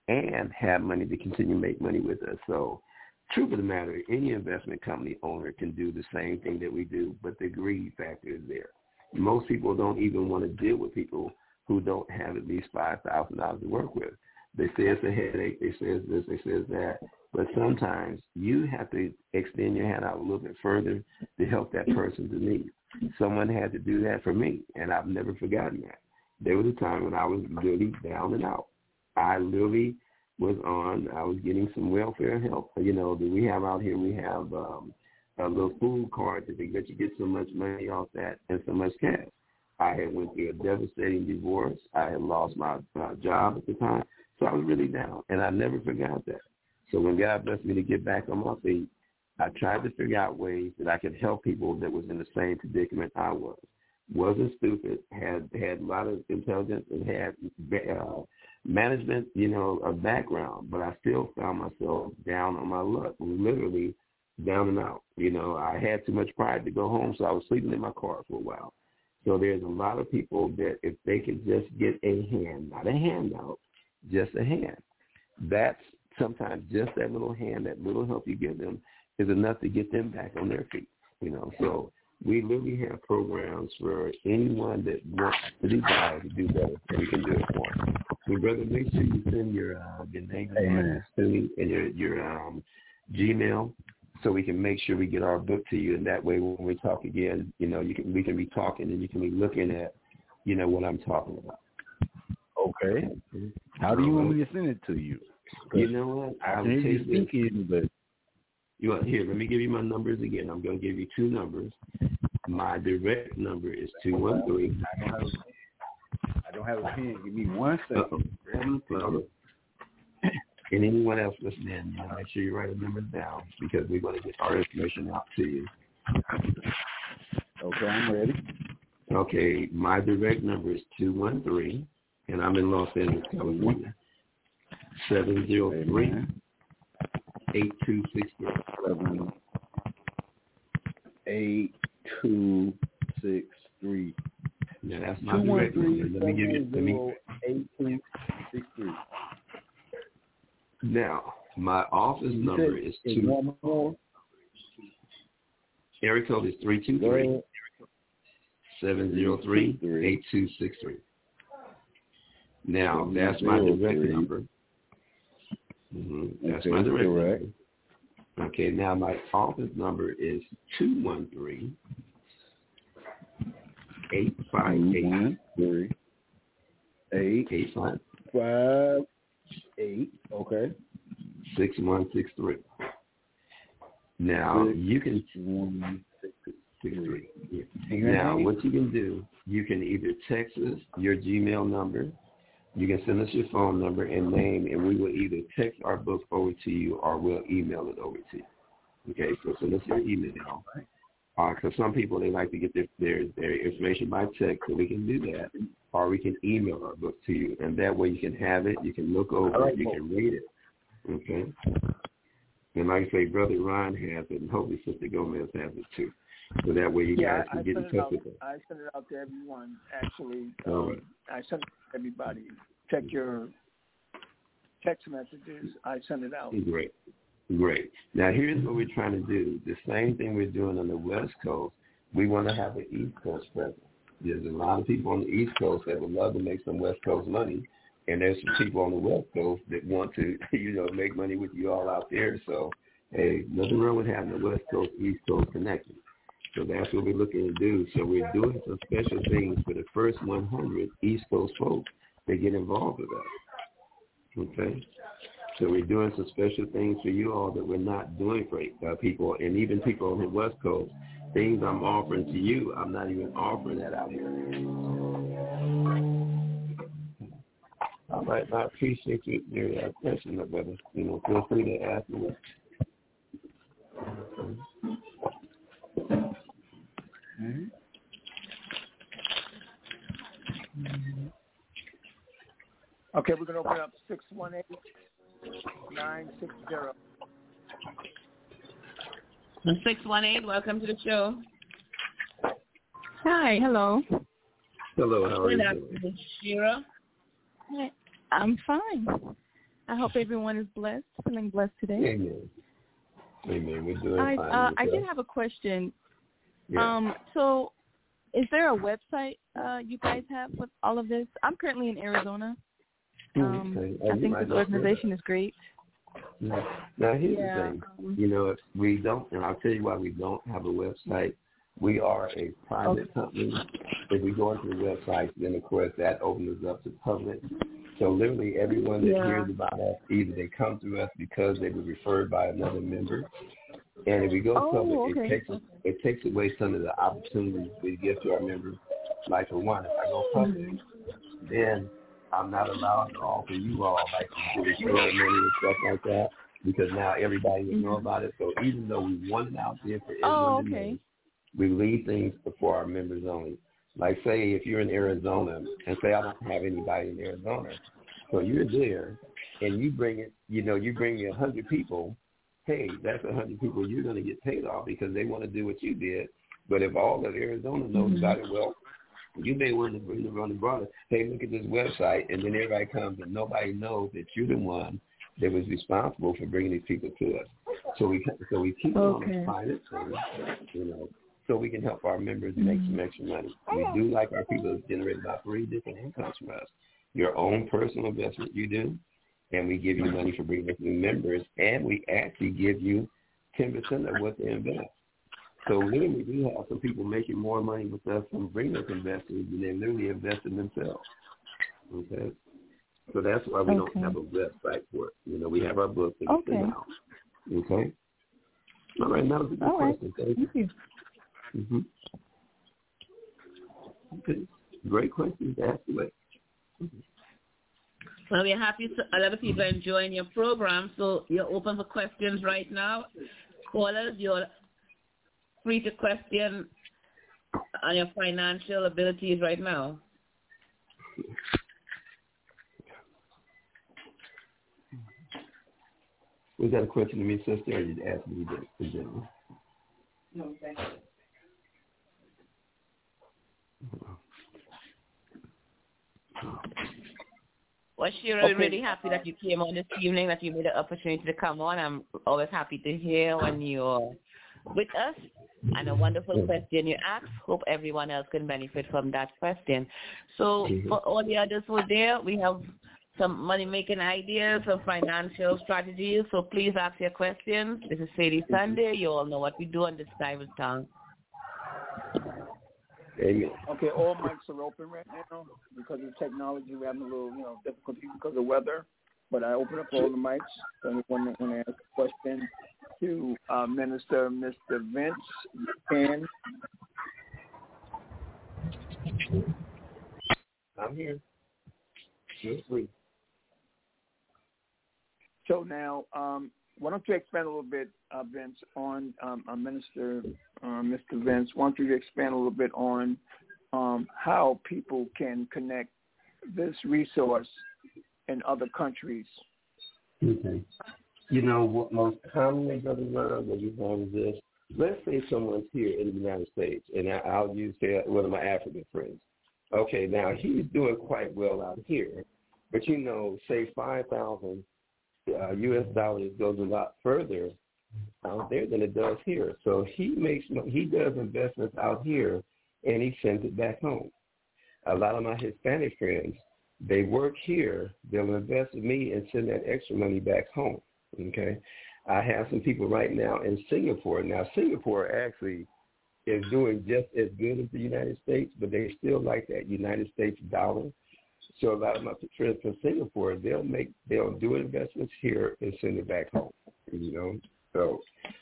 and have money to continue to make money with us. So truth of the matter, any investment company owner can do the same thing that we do, but the greed factor is there. Most people don't even want to deal with people who don't have at least $5,000 to work with. They say it's a headache, they say it's this, they say it's that. But sometimes you have to extend your hand out a little bit further to help that person to need. Someone had to do that for me, and I've never forgotten that. There was a time when I was really down and out. I literally I was getting some welfare help. You know, that we have out here, we have a little food card that they let you get so much money off that and so much cash. I had went through a devastating divorce. I had lost my job at the time. So I was really down, and I never forgot that. So when God blessed me to get back on my feet, I tried to figure out ways that I could help people that was in the same predicament I was. Wasn't stupid, had a lot of intelligence, and had management, you know, a background, but I still found myself down on my luck, literally down and out. You know, I had too much pride to go home, so I was sleeping in my car for a while. So there's a lot of people that if they could just get a hand, not a handout, just a hand. That's sometimes just that little hand, that little help you give them is enough to get them back on their feet, you know. So we literally have programs for anyone that wants to desire to do better, and we can do it for them. So, brother, make sure you send your name and your Gmail so we can make sure we get our book to you, and that way when we talk again, you know, we can be talking and you can be looking at, you know, what I'm talking about. Okay. How do you want me to send it to you? You know what? I can hear you speaking, but here, let me give you my numbers again. I'm going to give you two numbers. My direct number is 213. I don't have a pen. Give me 1 second. And anyone else listening, make sure you write the numbers down because we're going to get our information out to you. Okay, I'm ready. Okay, my direct number is 213, and I'm in Los Angeles, California. 703-8263. 8263. Yeah, that's my direct number. Let me give you 8263. Now, my office number is 2. Area code is 323-703-8263. Now, that's my direct number. That's my direct number. Okay, now my office number is 213-858. 858. Okay. 6163. Now you can 6163. Yeah. Now what you can do, you can either text us your Gmail number, you can send us your phone number and name, and we will either text our book over to you or we'll email it over to you. Okay, so send us your email. Because some people, they like to get their information by text, so we can do that. Or we can email our book to you, and that way you can have it, you can look over it, you can read it. Okay? And like I say, Brother Ron has it, and hopefully Sister Gomez has it too. So that way you guys can get in touch with it. I send it out to everyone, actually. Right. I send it to everybody. Check your text messages. I send it out. Great. Now, here's what we're trying to do. The same thing we're doing on the West Coast, we want to have an East Coast presence. There's a lot of people on the East Coast that would love to make some West Coast money, and there's some people on the West Coast that want to, make money with you all out there. So, hey, nothing wrong with having the West Coast, East Coast connection. So that's what we're looking to do. So we're doing some special things for the first 100 East Coast folks that get involved with us. Okay? So we're doing some special things for you all that we're not doing for people, and even people on the West Coast. Things I'm offering to you, I'm not even offering that out here. All right, I appreciate your question, brother. Feel free to ask me. Okay, we're going to open up 618-960. 618, welcome to the show. Hi, hello. Hello, how are you doing? Shira. Hi, I'm fine. I hope everyone is blessed, feeling blessed today. Amen. Amen. We're doing fine. I did have a question. Yeah. So is there a website you guys have with all of this? I'm currently in Arizona. I think this organization is great. Now here's the thing. If we don't, and I'll tell you why we don't have a website. We are a private company. If we go into the website, then, of course, that opens us up to public. So literally everyone that hears about us, either they come to us because they were referred by another member. And if we go public, it takes away some of the opportunities we give to our members. Like, for one, if I go public, then I'm not allowed to offer you all, like, referral money and stuff like that, because now everybody will know about it. So even though we want it out there for everyone to know, we leave things for our members only. Like, say, if you're in Arizona, and say I don't have anybody in Arizona, so you're there, and you bring it, you bring me 100 people, hey, that's 100 people you're going to get paid off because they want to do what you did. But if all of Arizona knows about it, well, you may want to bring the running brother, hey, look at this website, and then everybody comes and nobody knows that you're the one that was responsible for bringing these people to us. So we keep it on a private thing, so we can help our members make some extra money. We do like our people to generate about 3 different incomes from us. Your own personal investment you do, and we give you money for bringing us new members, and we actually give you 10% of what they invest. So literally we have some people making more money with us from bringing us investors than they literally invest in themselves. Okay? So that's why we don't have a website for it. We have our book that we send out. Okay? All right, that was a good question. Thank you. Mm-hmm. Okay. Great questions to ask away. Well, we're happy a lot of people are enjoying your program, so you're open for questions right now. Callers, you're free to question on your financial abilities right now. Was that a question to me, sister, or did you ask me in general? No, thank you. Well, Shira, we're really happy that you came on this evening, that you made the opportunity to come on. I'm always happy to hear when you're with us. And a wonderful question you asked. Hope everyone else can benefit from that question. So for all the others who are there, we have some money-making ideas, some financial strategies. So please ask your questions. This is Sadie Sunday. You all know what we do on this time of time. Amen. Okay, all mics are open right now because of technology. We're having a little, difficulty because of weather. But I open up all the mics. So anyone that want to ask a question to Minister Mr. Vince, you can. I'm here. Feel free. So now, why don't you expand a little bit, Vince, on Minister Mr. Vince? Why don't you expand a little bit on how people can connect this resource in other countries? Okay. What most commonly, Brother Ron, what you have is this. Let's say someone's here in the United States, and I'll use one of my African friends. Okay, now he's doing quite well out here, but say 5,000 U.S. dollars goes a lot further out there than it does here. So he does investments out here, and he sends it back home. A lot of my Hispanic friends, they work here, they'll invest with me and send that extra money back home. Okay, I have some people right now in Singapore. Now Singapore actually is doing just as good as the United States, but they still like that United States dollar. So a lot of my friends from Singapore, they'll do investments here and send it back home. So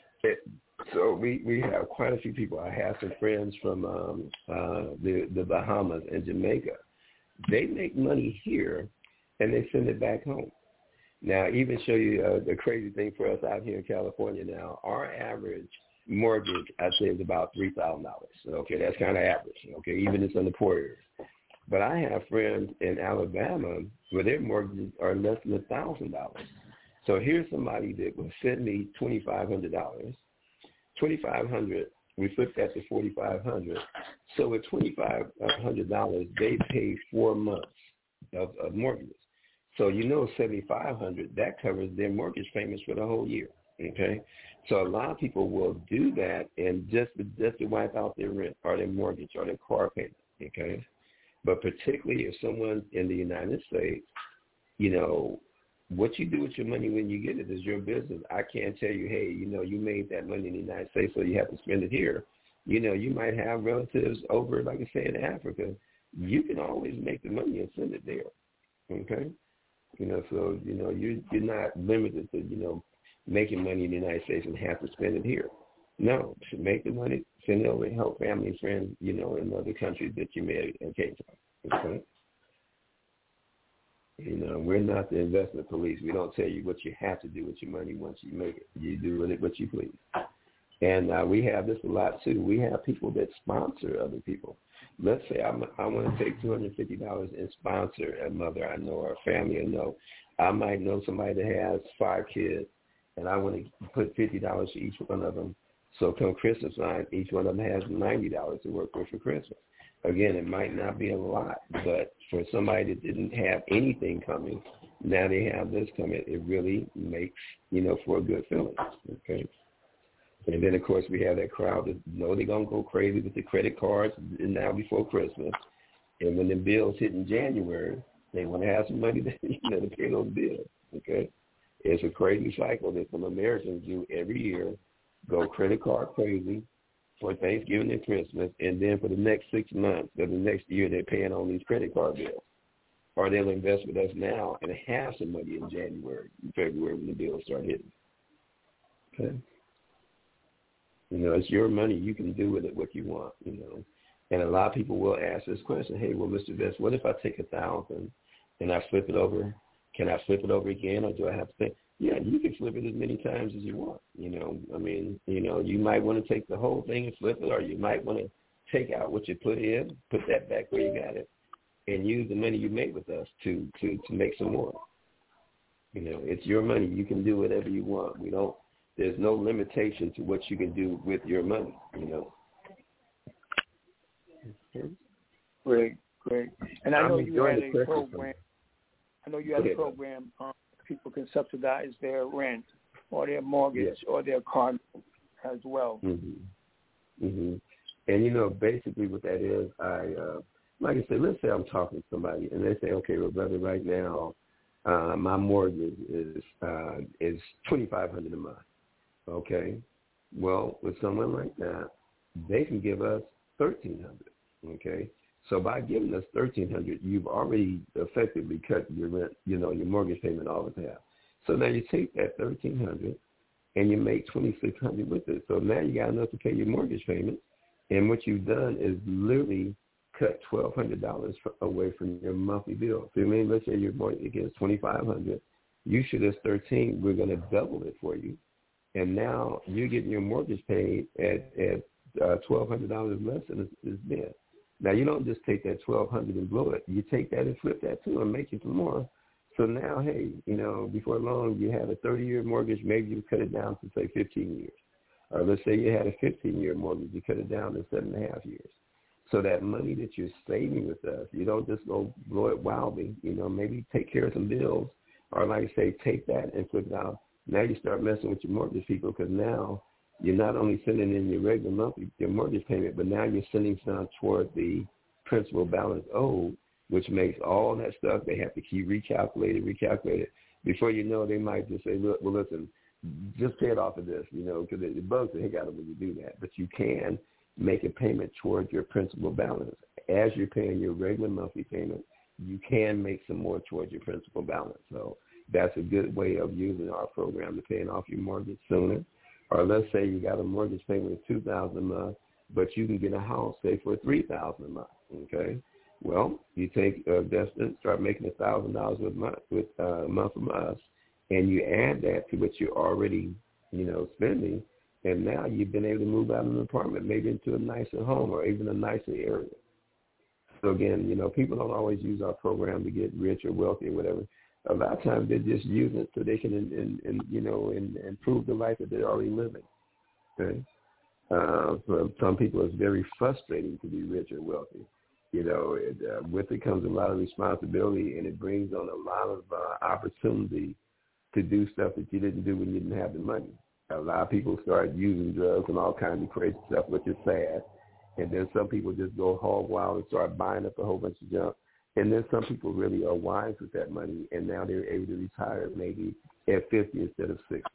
we have quite a few people. I have some friends from the Bahamas and Jamaica. They make money here and they send it back home. Now, even show you the crazy thing for us out here in California now, our average mortgage, I'd say, is about $3,000. Okay, that's kind of average. Okay, even it's in the poor areas. But I have friends in Alabama where their mortgages are less than $1,000. So here's somebody that will send me $2,500. $2,500, we flip that to $4,500. So with $2,500, they pay 4 months of mortgages. So $7,500, that covers their mortgage payments for the whole year. Okay, so a lot of people will do that and just to wipe out their rent or their mortgage or their car payment. Okay, but particularly if someone's in the United States, what you do with your money when you get it is your business. I can't tell you, hey, you made that money in the United States, so you have to spend it here. You might have relatives over, like I say, in Africa. You can always make the money and send it there. Okay, so you're not limited to making money in the United States and have to spend it here. No, you should make the money, send it over, and help family and friends, in other countries that you may and came from. Okay. We're not the investment police. We don't tell you what you have to do with your money once you make it. You do with it what you please. And we have this a lot, too. We have people that sponsor other people. Let's say I want to take $250 and sponsor a mother I know or a family I know. I might know somebody that has 5 kids, and I want to put $50 to each one of them. So come Christmas time, each one of them has $90 to work with for Christmas. Again, it might not be a lot, but for somebody that didn't have anything coming, now they have this coming. It really makes, for a good feeling, okay? And then, of course, we have that crowd that know they're going to go crazy with the credit cards now before Christmas. And when the bills hit in January, they want to have some money to pay those bills, okay? It's a crazy cycle that some Americans do every year, go credit card crazy for Thanksgiving and Christmas, and then for the next 6 months or the next year, they're paying on these credit card bills. Or they'll invest with us now and have some money in January and February when the bills start hitting. Okay? It's your money. You can do with it what you want, And a lot of people will ask this question, hey, well, Mr. Best, what if I take $1,000 and I flip it over? Can I flip it over again, or do I have to pay? Yeah, you can flip it as many times as you want. You might want to take the whole thing and flip it, or you might want to take out what you put in, put that back where you got it, and use the money you made with us to make some more. It's your money. You can do whatever you want. There's no limitation to what you can do with your money, Great. And I know you had a program. People can subsidize their rent or their mortgage or their car as well. Mm-hmm. Mm-hmm. And, basically what that is, like I said, let's say I'm talking to somebody and they say, okay, well, brother, right now my mortgage is $2,500 a month. Okay. Well, with someone like that, they can give us $1,300. Okay. So by giving us $1,300, you've already effectively cut your rent, your mortgage payment off in half. So now you take that $1,300 and you make $2,600 with it. So now you got enough to pay your mortgage payment. And what you've done is literally cut $1,200 away from your monthly bill. So let's say your mortgage is $2,500. You should have $1,300. We're going to double it for you. And now you're getting your mortgage paid at $1,200 less than it's been. Now, you don't just take that $1,200 and blow it. You take that and flip that, too, and make it some more. So now, hey, before long, you had a 30-year mortgage. Maybe you cut it down to, say, 15 years. Or let's say you had a 15-year mortgage. You cut it down to 7.5 years. So that money that you're saving with us, you don't just go blow it wildly. Maybe take care of some bills. Or like I say, take that and flip it out. Now you start messing with your mortgage people because now you're not only sending in your regular monthly, your mortgage payment, but now you're sending some toward the principal balance owed, which makes all that stuff, they have to keep recalculated. Before you know, they might just say, look, well, listen, just pay it off of this, because it bugs the heck out of when you do that. But you can make a payment toward your principal balance. As you're paying your regular monthly payment, you can make some more towards your principal balance. So that's a good way of using our program to paying off your mortgage sooner. Or let's say you got a mortgage payment of $2,000 a month, but you can get a house, say, for $3,000 a month, okay? Well, you take Destin, start making $1,000 a month from us, and you add that to what you're already, spending, and now you've been able to move out of an apartment, maybe into a nicer home or even a nicer area. So again, people don't always use our program to get rich or wealthy or whatever. A lot of times they're just using it so they can, improve the life that they're already living. Okay. For some people, it's very frustrating to be rich or wealthy, With it comes a lot of responsibility, and it brings on a lot of opportunity to do stuff that you didn't do when you didn't have the money. A lot of people start using drugs and all kinds of crazy stuff, which is sad. And then some people just go hog wild and start buying up a whole bunch of junk. And then some people really are wise with that money, and now they're able to retire maybe at 50 instead of 60,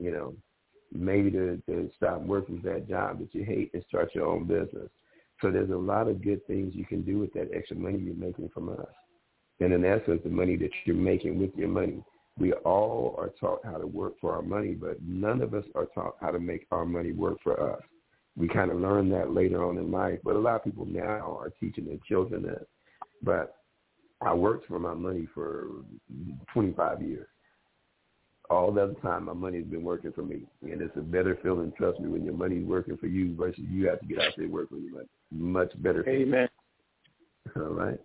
maybe to stop working that job that you hate and start your own business. So there's a lot of good things you can do with that extra money you're making from us. And in essence, the money that you're making with your money, we all are taught how to work for our money, but none of us are taught how to make our money work for us. We kind of learn that later on in life, but a lot of people now are teaching their children that. But I worked for my money for 25 years. All the other time, my money's been working for me. And it's a better feeling, trust me, when your money's working for you versus you have to get out there and work for your money. Much better feeling. Amen. All right.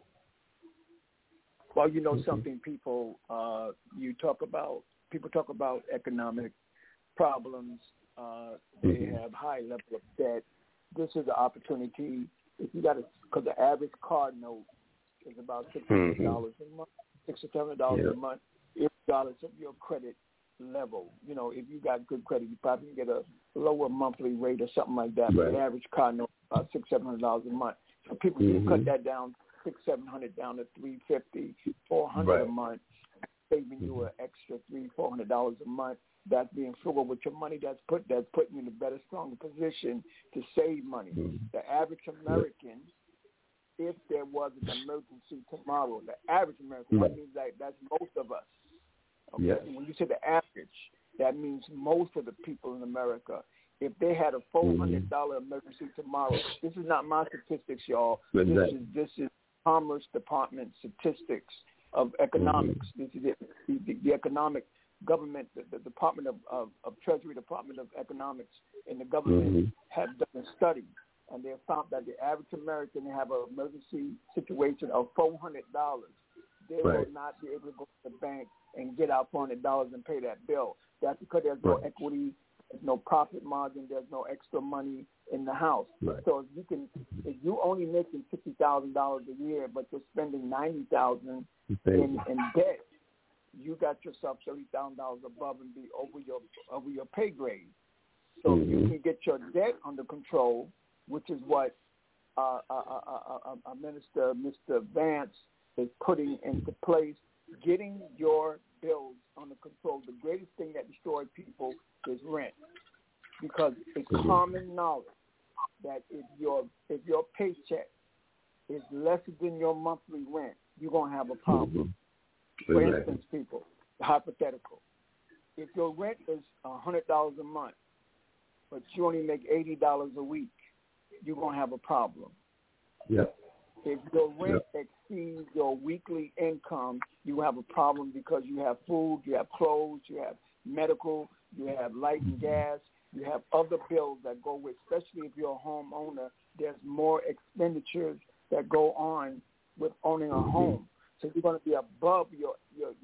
Well, something people talk about economic problems. They have high level of debt. This is an opportunity. If you got because the average car note is about $600 a month, $600 a month, regardless of your credit level. If you got good credit, you probably can get a lower monthly rate or something like that. Right. But the average car note is about $600-700 a month. So people can cut that down, $600-700 down to $350, $400 a month, saving you an extra $300-400 a month. That's being frugal with your money. That's putting you in a better, stronger position to save money. The average American, if there was an emergency tomorrow, the average American, that means that's most of us. Okay? Yes. When you say the average, that means most of the people in America. If they had a $400 emergency tomorrow, this is not my statistics, y'all. This is Commerce Department statistics of economics. This is the economic government, the Department of Treasury, Department of Economics, and the government have done a study, and they have found that the average American have an emergency situation of $400. They will not be able to go to the bank and get out $400 and pay that bill. That's because there's no equity, there's no profit margin, there's no extra money in the house. So if you only making $50,000 a year, but you're spending $90,000 in debt, you got yourself $30,000 above and be over your pay grade. So you can get your debt under control, which is what Minister Mr. Vance is putting into place, getting your bills under control. The greatest thing that destroys people is rent, because it's common knowledge that if your paycheck is less than your monthly rent, you're gonna have a problem. For instance, people, hypothetical, if your rent is $100 a month, but you only make $80 a week, you're gonna have a problem. Yep. If your rent exceeds your weekly income, you have a problem because you have food, you have clothes, you have medical, you have light and gas, you have other bills that go with, especially if you're a homeowner, there's more expenditures that go on with owning a home. So you're going to be above your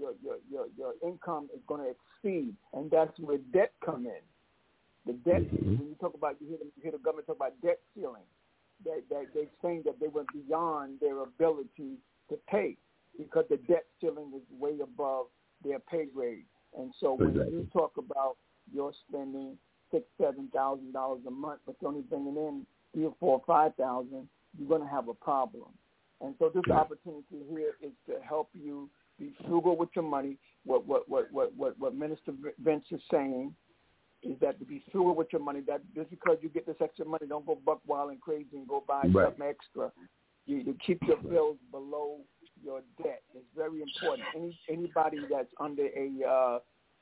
income is going to exceed, and that's where debt come in. The debt, when you talk about, you hear the government talk about debt ceiling. They're saying that they went beyond their ability to pay because the debt ceiling is way above their pay grade. And so when you talk about you're spending $6,000-7,000 a month, but you're only bringing in $3,000 or $4,000 or $5,000, you're going to have a problem. And so this opportunity here is to help you be frugal with your money. What Minister Vince is saying is that to be frugal with your money, that just because you get this extra money, don't go buck wild and crazy and go buy something extra. You keep your bills below your debt. It's very important. Anybody that's under a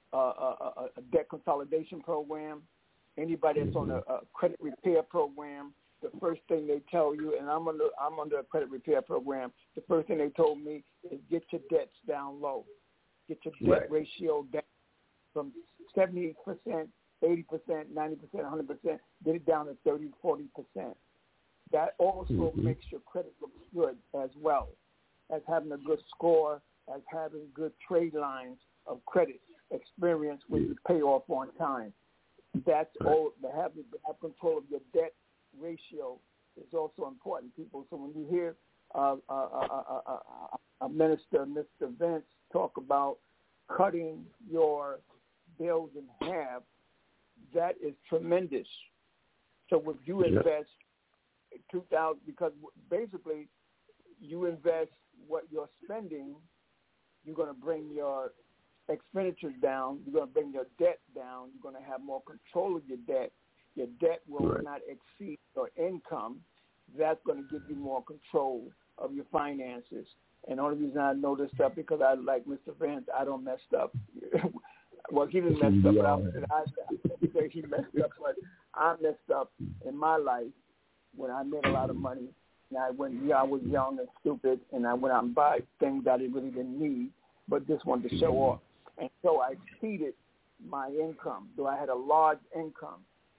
debt consolidation program, anybody that's on a credit repair program, the first thing they tell you, and I'm under a credit repair program, the first thing they told me is get your debts down low. Get your debt ratio down from 70%, 80%, 90%, 100%, get it down to 30%, 40%. That also makes your credit look good as well as having a good score, as having good trade lines of credit experience when you pay off on time. That's all. To have control of your debt ratio is also important, people. So when you hear Minister, Mr. Vince, talk about cutting your bills in half, that is tremendous. So if you invest $2,000, because basically you invest what you're spending, you're going to bring your expenditures down, you're going to bring your debt down, you're going to have more control of your debt. Your debt will not exceed your income. That's going to give you more control of your finances. And the only reason I know this stuff because I like Mr. Vance, I don't mess up. Well, he didn't mess up, but I say he messed up, but I messed up in my life when I made a lot of money. And I was young and stupid, and I went out and buy things I really didn't need, but just wanted to show off. And so I exceeded my income. Though I had a large income,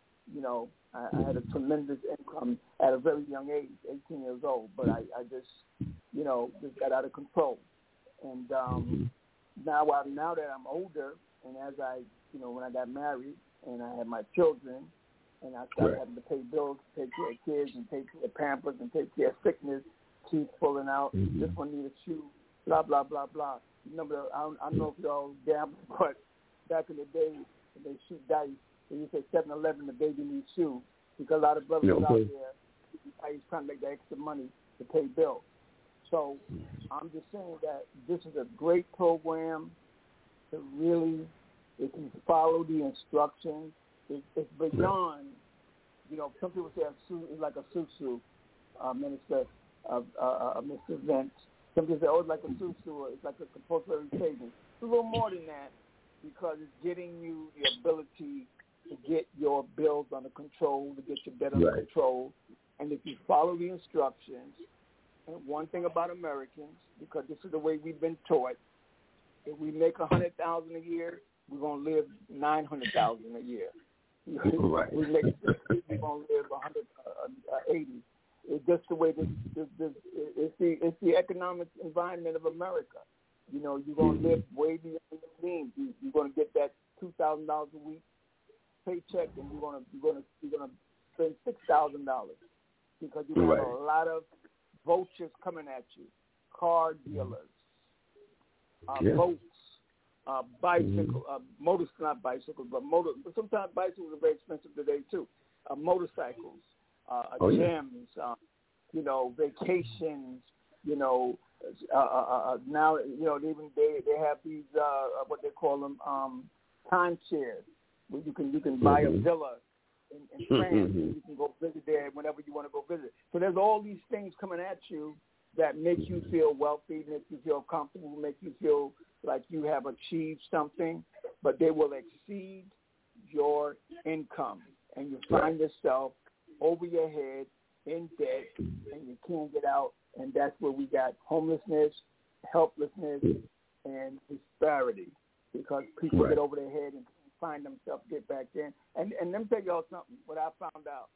I had a tremendous income at a very young age, 18 years old, but I just got out of control. And now that I'm older, and as when I got married and I had my children, and I started having to pay bills, take care of kids, and take care of Pampers, and take care of sickness, teeth pulling out, this one need a shoe, blah, blah, blah, blah. Remember, I don't know if y'all gamble, but back in the day, when they shoot dice, they used to say 7-Eleven, the baby needs shoes, because a lot of brothers out there, I used to trying to make the extra money to pay bills. So I'm just saying that this is a great program to really, if you follow the instructions, it's beyond, some people say it's like a susu, Minister Mr. Vince. Some people say, it's like a susu, or it's like a compulsory savings. It's a little more than that because it's getting you the ability to get your bills under control, to get your debt under control. And if you follow the instructions, and one thing about Americans, because this is the way we've been taught, if we make $100,000 a year, we're going to live $900,000 a year. We're going to live 180. It's just the way it's the economic environment of America. You're going to live way beyond the means. You're going to get that $2,000 a week paycheck, and you're going to spend $6,000 because you have a lot of vultures coming at you, car dealers, boats, bicycle, not bicycles, but sometimes bicycles are very expensive today too. Motorcycles, gyms, vacations, now, even they have these, what they call them, timeshares, where you can buy a villa in France, and you can go visit there whenever you want to go visit. So there's all these things coming at you that make you feel wealthy, make you feel comfortable, make you feel like you have achieved something, but they will exceed your income, and you find yourself over your head in debt, and you can't get out, and that's where we got homelessness, helplessness, and disparity, because people get over their head and find themselves get back in. And let me tell y'all something, what I found out.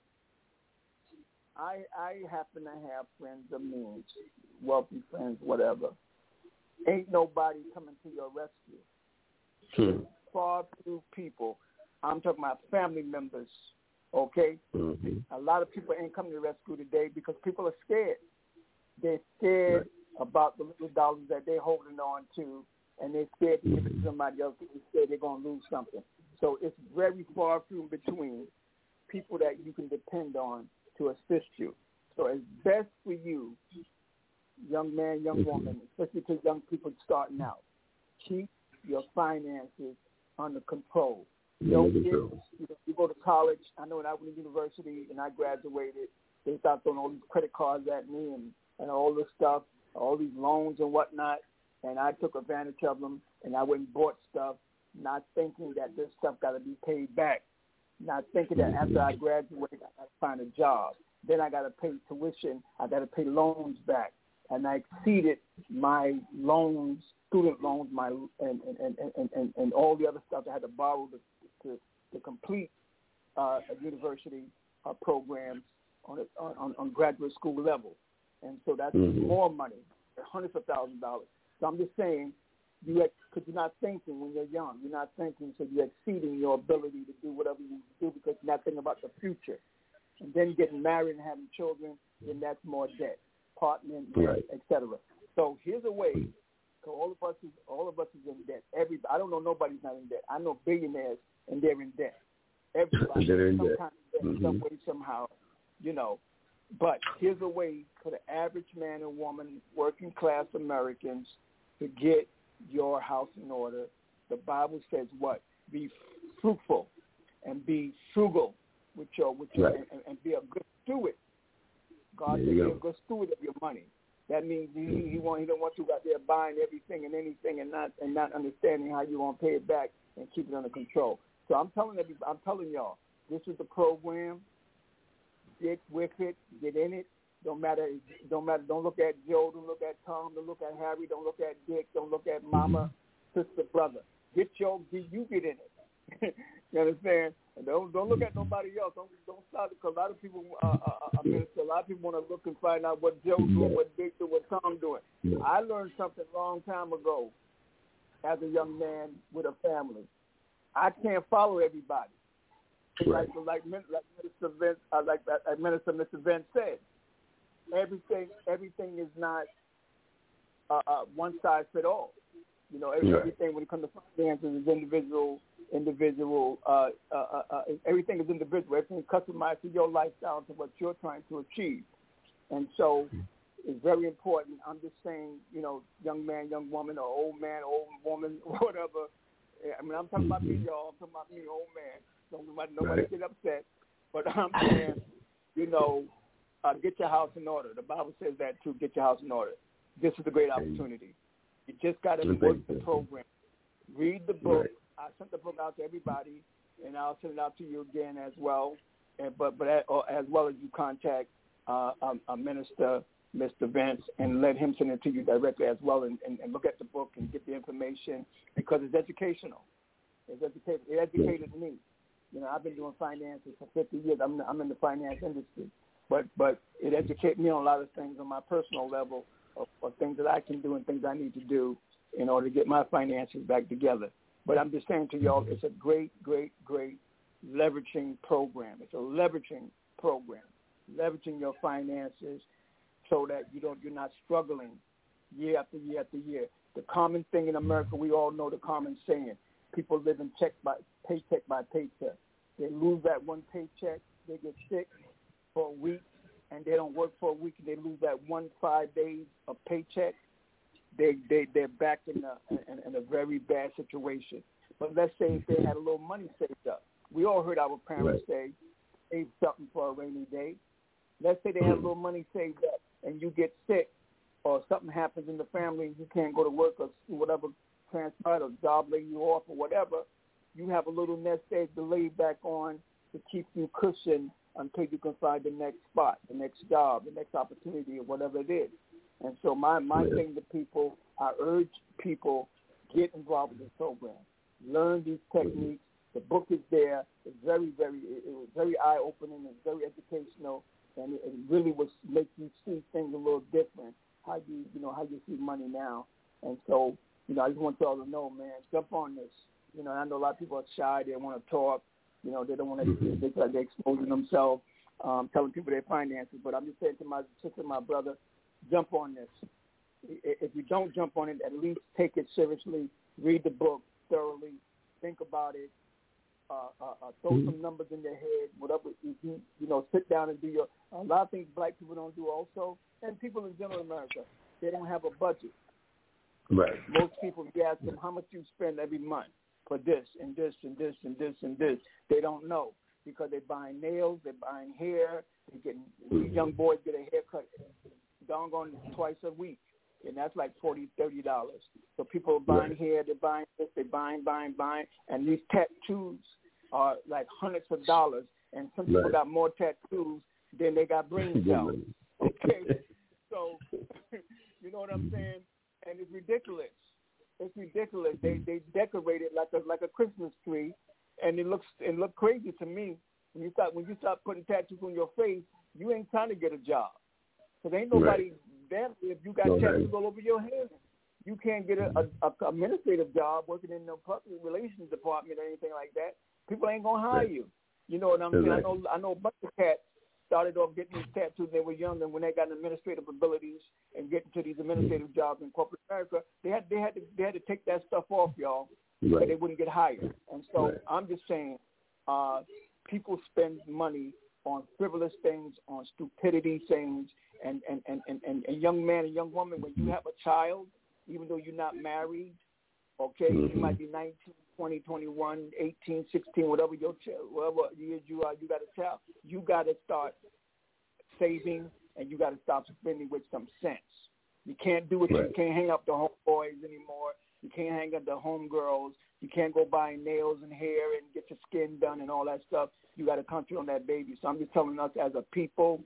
I happen to have friends of means, wealthy friends, whatever. Ain't nobody coming to your rescue. Far few people. I'm talking about family members, okay? A lot of people ain't coming to the rescue today because people are scared. They're scared about the little dollars that they're holding on to, and they're scared to give it to somebody else because they're scared they're going to lose something. So it's very far few in between people that you can depend on to assist you. So it's best for you, young man, young woman, especially to young people starting out, keep your finances under control. Don't get, you go to college. I know when I went to university and I graduated, they started throwing all these credit cards at me and all this stuff, all these loans and whatnot, and I took advantage of them, and I went and bought stuff, not thinking that this stuff got to be paid back, not thinking that after I graduate, I got to find a job. Then I got to pay tuition. I got to pay loans back. And I exceeded my loans, student loans, and all the other stuff I had to borrow to complete university programs on graduate school level. And so that's more money, hundreds of thousands of dollars. So I'm just saying, because you're not thinking when you're young. You're not thinking, so you're exceeding your ability to do whatever you do because you're not thinking about the future. And then getting married and having children, then that's more debt. apartment, right. etc. So here's a way. So all of us is in debt. I don't know nobody's not in debt. I know billionaires and they're in debt. Everybody they're in some debt. kind of debt, some way, somehow, you know. But here's a way for the average man and woman, working class Americans, to get your house in order. The Bible says what? Be fruitful and be frugal with your right. and be a good steward. God says be a good steward of your money. That means he don't want you out there buying everything and anything and not understanding how you're gonna pay it back and keep it under control. So I'm telling y'all, this is the program. Get with it, get in it. Don't matter. Don't look at Joe. Don't look at Tom. Don't look at Harry. Don't look at Dick. Don't look at Mama, sister, brother. You get in it. You understand? And don't look at nobody else. Don't start, because a lot of people a lot of people want to look and find out what Joe's doing, what Dick doing, what Tom doing. I learned something a long time ago as a young man with a family. I can't follow everybody. Right. Like Minister Vince, Minister Mr. Vince said, everything is not one size fit all. You know, everything when it comes to finances is individual. Everything is individual. Everything is customized to your lifestyle, to what you're trying to achieve. And so it's very important. I'm just saying, you know, young man, young woman, or old man, old woman, whatever. I mean, I'm talking about me, y'all. I'm talking about me, old man. Nobody get upset. But I'm saying, you know, get your house in order. The Bible says that too. Get your house in order. This is a great opportunity. You just got to work the program. Read the book. Right. I sent the book out to everybody, and I'll send it out to you again as well. But as well as you contact Minister Mr. Vince and let him send it to you directly as well, and look at the book and get the information, because it's educational. It educated me. You know, I've been doing finances for 50 years. I'm in the finance industry, but it educated me on a lot of things on my personal level of things that I can do and things I need to do in order to get my finances back together. But I'm just saying to y'all, it's a great, great, great leveraging program. It's a leveraging program, leveraging your finances so that you're not struggling year after year after year. The common thing in America, we all know the common saying: people live in paycheck by paycheck. They lose that one paycheck, they get sick for a week, and they don't work for a week, and they lose that 5 days of paycheck. They're back in a very bad situation. But let's say if they had a little money saved up. We all heard our parents say, save something for a rainy day. Let's say they have a little money saved up and you get sick or something happens in the family and you can't go to work or whatever transpired, or job lay you off or whatever. You have a little nest egg to lay back on to keep you cushioned until you can find the next spot, the next job, the next opportunity, or whatever it is. And so my thing to people, I urge people, get involved with this program. Learn these techniques. The book is there. It's it was very eye-opening. It's very educational, and it really will make you see things a little different, how you see money now. And so, I just want y'all to know, man, jump on this. I know a lot of people are shy. They want to talk. They don't want to, they feel like they're exposing themselves, telling people their finances. But I'm just saying to my sister, my brother, jump on this. If you don't jump on it, at least take it seriously. Read the book thoroughly. Think about it. Throw some numbers in your head. Whatever you sit down and do your. A lot of things black people don't do also, and people in general in America, they don't have a budget. Right. Most people, you ask them how much you spend every month for this and this and this and this and this. They don't know because they're buying nails, they're buying hair. These young boys get a haircut doggone twice a week, and that's like $40, $30. So people are buying hair, they're buying this, they're buying, and these tattoos are like hundreds of dollars, and some people got more tattoos than they got brain cells. Okay, so you know what I'm saying? And it's ridiculous. It's ridiculous. They decorate it like a Christmas tree, and it looks crazy to me. When you start putting tattoos on your face, you ain't trying to get a job. Because ain't nobody there if you got tattoos all over your head. You can't get a administrative job working in the public relations department or anything like that. People ain't gonna hire you. You know what I'm saying? I know a bunch of cats started off getting these tattoos when they were young, and when they got administrative abilities and getting to these administrative jobs in corporate America, they had to take that stuff off, y'all, so they wouldn't get hired. And so I'm just saying, people spend money on frivolous things, on stupidity things, and young man and young woman, when you have a child, even though you're not married, okay, you might be 19, 20, 21, 18, 16, whatever your whatever years you are, you got a child, you got to start saving, and you got to stop spending with some sense. You can't do it. You can't hang up the homeboys anymore. You can't hang up the homegirls. You can't go buy nails and hair and get your skin done and all that stuff. You got to concentrate on that baby. So I'm just telling us as a people,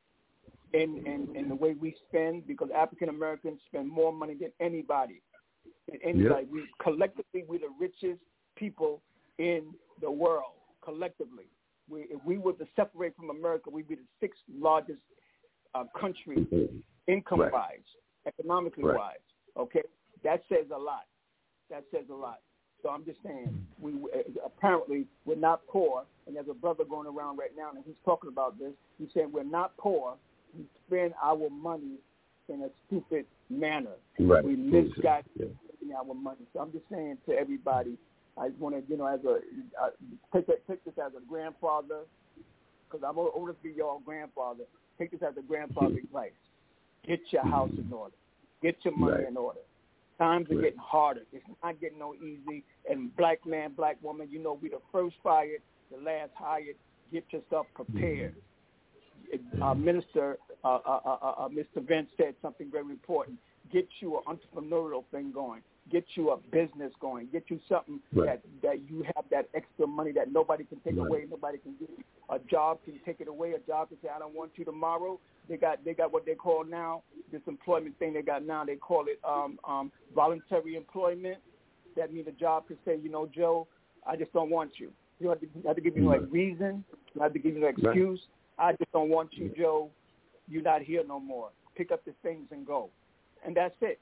in the way we spend, because African Americans spend more money than anybody. Yep. We collectively, we're the richest people in the world. Collectively, if we were to separate from America, we'd be the sixth largest country, income-wise, economically wise. Okay, that says a lot. That says a lot. So I'm just saying, apparently we're not poor. And there's a brother going around right now, and he's talking about this. He's saying we're not poor. We spend our money in a stupid manner. Right. We misguide our money. So I'm just saying to everybody, I just want to, as a take this as a grandfather, because I'm old enough to be your grandfather. Take this as a grandfather advice. Get your house in order. Get your money in order. Times are getting harder. It's not getting no easy. And black man, black woman, we the first fired, the last hired. Get yourself prepared. Minister, Mr. Vince said something very important. Get you an entrepreneurial thing going. Get you a business going. Get you something that you have that extra money that nobody can take away. Nobody can give you. A job can take it away. A job can say, I don't want you tomorrow. They got what they call now, this employment thing they got now, they call it voluntary employment. That means a job can say, Joe, I just don't want you. You have to give me reason. You have to give me an excuse. I just don't want you, Joe. You're not here no more. Pick up the things and go. And that's it.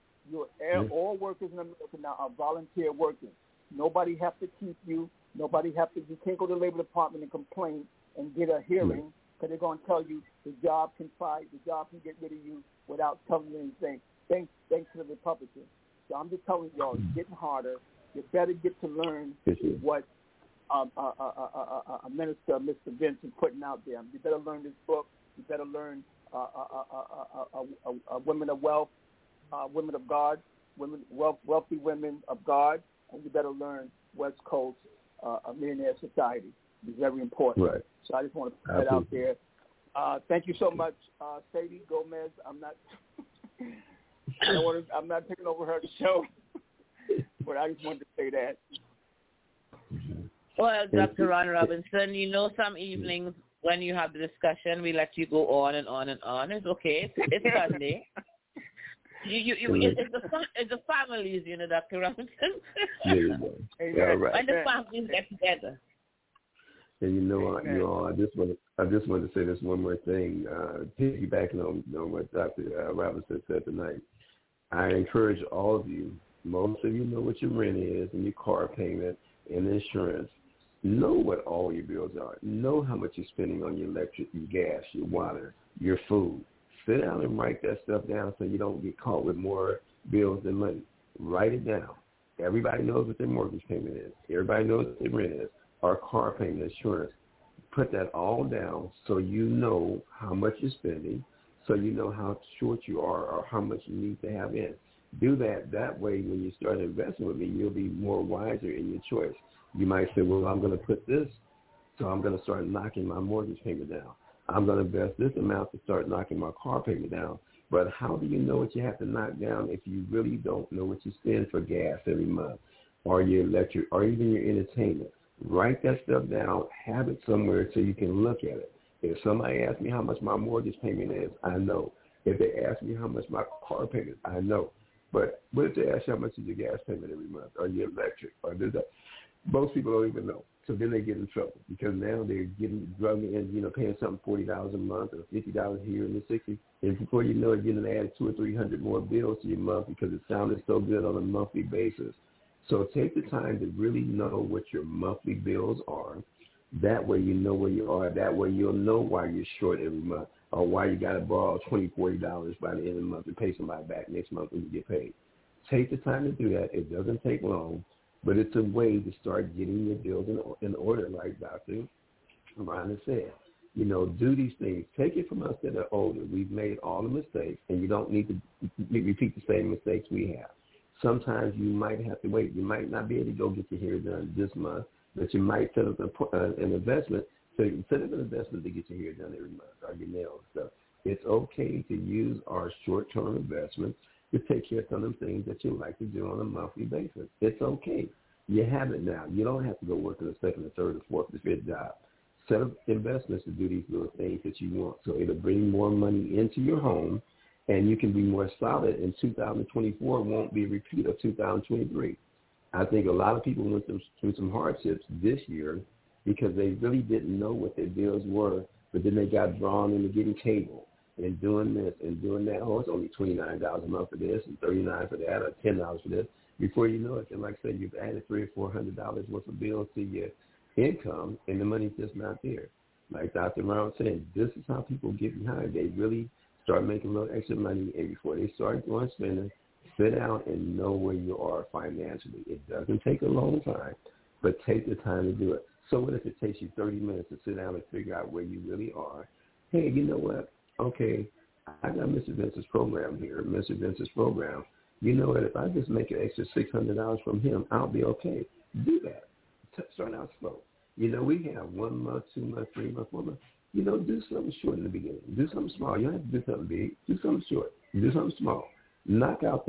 All workers in America now are volunteer workers. Nobody have to keep you. You can't go to the Labor Department and complain and get a hearing, because they're going to tell you the job can get rid of you without telling you anything. Thanks to the Republicans. So I'm just telling y'all, it's getting harder. You better get to learn what Minister Mr. Vince is putting out there. You better learn this book. You better learn Women of Wealth, Women of God, Wealthy Women of God, and you better learn West Coast Millionaire Society. It's very important. Right. So I just want to put that out there. Thank you so much, Sadie Gomez. I'm not taking over her show, but I just wanted to say that. Well, Dr. Ron Robinson, some evenings when you have the discussion, we let you go on and on and on. It's okay. It's Sunday. It's the families, Dr. Robinson. There you go. Yeah, right. When the families get together. And I just want to say this one more thing, piggybacking on what Dr. Robinson said tonight. I encourage all of you, most of you know what your rent is and your car payment and insurance. Know what all your bills are. Know how much you're spending on your electric, your gas, your water, your food. Sit down and write that stuff down so you don't get caught with more bills than money. Write it down. Everybody knows what their mortgage payment is. Everybody knows what their rent is. Our car payment, insurance. Put that all down so you know how much you're spending, so you know how short you are or how much you need to have in. Do that. That way, when you start investing with me, you'll be more wiser in your choice. You might say, well, I'm going to put this, so I'm going to start knocking my mortgage payment down. I'm going to invest this amount to start knocking my car payment down. But how do you know what you have to knock down if you really don't know what you spend for gas every month or your electric or even your entertainment? Write that stuff down. Have it somewhere so you can look at it. If somebody asks me how much my mortgage payment is, I know. If they ask me how much my car payment, I know. But what if they ask you how much is your gas payment every month or your electric or this, that? Most people don't even know. So then they get in trouble because now they're getting drugged in, paying something $40 a month or $50 here and the $60. And before you know it, you're going to add 200 or 300 more bills to your month because it sounded so good on a monthly basis. So take the time to really know what your monthly bills are. That way you know where you are. That way you'll know why you're short every month or why you got to borrow $20, $40 by the end of the month and pay somebody back next month when you get paid. Take the time to do that. It doesn't take long, but it's a way to start getting your bills in order, like Dr. Ron said. You know, do these things. Take it from us that are older. We've made all the mistakes, and you don't need to repeat the same mistakes we have. Sometimes you might have to wait. You might not be able to go get your hair done this month, but you might set up an investment. So you can set up an investment to get your hair done every month or your nails and stuff. It's okay to use our short-term investments to take care of some of the things that you like to do on a monthly basis. It's okay. You have it now. You don't have to go work in a second, or third, or fourth, or fifth job. Set up investments to do these little things that you want. So it'll bring more money into your home, and you can be more solid. And 2024 won't be a repeat of 2023. I think a lot of people went through some hardships this year because they really didn't know what their bills were, but then they got drawn into getting cable and doing this and doing that. Oh, it's only $29 a month for this and $39 for that or $10 for this. Before you know it, and like I said, you've added $300 or $400 worth of bills to your income, and the money's just not there. Like Dr. Brown was saying, this is how people get behind. They really start making a little extra money, and before they start going spending, sit down and know where you are financially. It doesn't take a long time, but take the time to do it. So what if it takes you 30 minutes to sit down and figure out where you really are? Hey, you know what? Okay, I got Mr. Vince's program here, Mr. Vince's program. You know what? If I just make an extra $600 from him, I'll be okay. Do that. Start out slow. You know, we have 1 month, 2 months, 3 months, 4 months. You know, do something short in the beginning. Do something small. You don't have to do something big. Do something short. Do something small. Knock out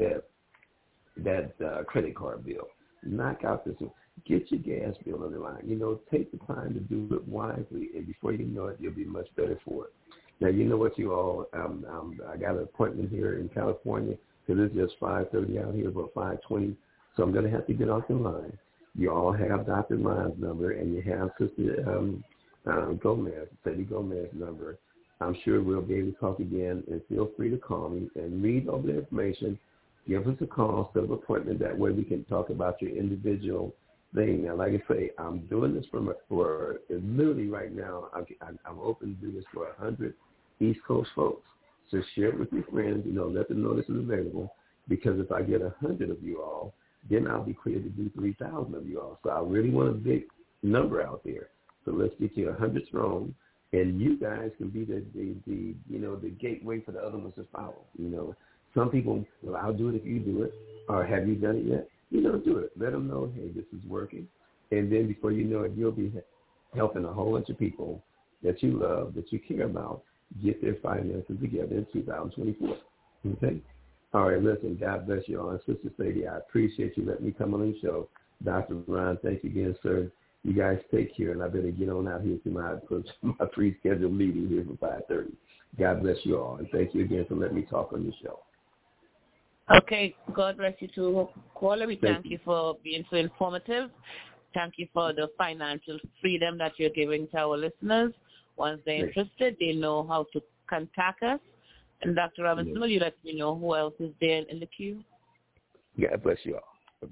that credit card bill. Knock out this one. Get your gas bill on the line. You know, take the time to do it wisely, and before you know it, you'll be much better for it. Now, you know what, you all, I got an appointment here in California because it's just 5:30 out here, about 5:20, so I'm going to have to get off the line. You all have Dr. Ron's number, and you have Sister Gomez, Sadie Gomez's number. I'm sure we'll be able to talk again, and feel free to call me and read over the information. Give us a call, set up an appointment. That way we can talk about your individual thing. Now, like I say, I'm doing this for literally right now, I'm open to do this for 100 East Coast folks. So share it with your friends, you know, let them know this is available, because if I get 100 of you all, then I'll be clear to do 3,000 of you all. So I really want a big number out there. So let's get you 100 strong, and you guys can be the you know, the gateway for the other ones to follow. You know, some people, well, I'll do it if you do it, or have you done it yet? You know, do it. Let them know, hey, this is working. And then before you know it, you'll be helping a whole bunch of people that you love, that you care about, get their finances together in 2024. Okay? All right, listen, God bless you all. And Sister Sadie, I appreciate you letting me come on the show. Dr. Ron, thank you again, sir. You guys take care, and I better get on out here to my pre-scheduled meeting here for 5:30. God bless you all, and thank you again for letting me talk on your show. Okay, God bless you too, caller. We thank you for being so informative. Thank you for the financial freedom that you're giving to our listeners. Once they're interested, they know how to contact us. And Dr. Robinson, will you let me know who else is there in the queue? God bless you all.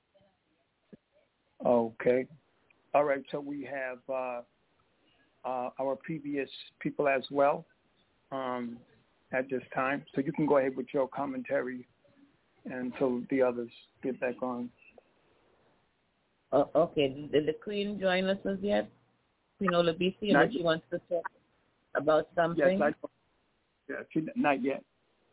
Okay. All right, so we have our previous people as well at this time. So you can go ahead with your commentary until the others get back on. Okay. Did the Queen join us as yet? Queen Olabisi, and she wants to talk about something? Yes, not yet.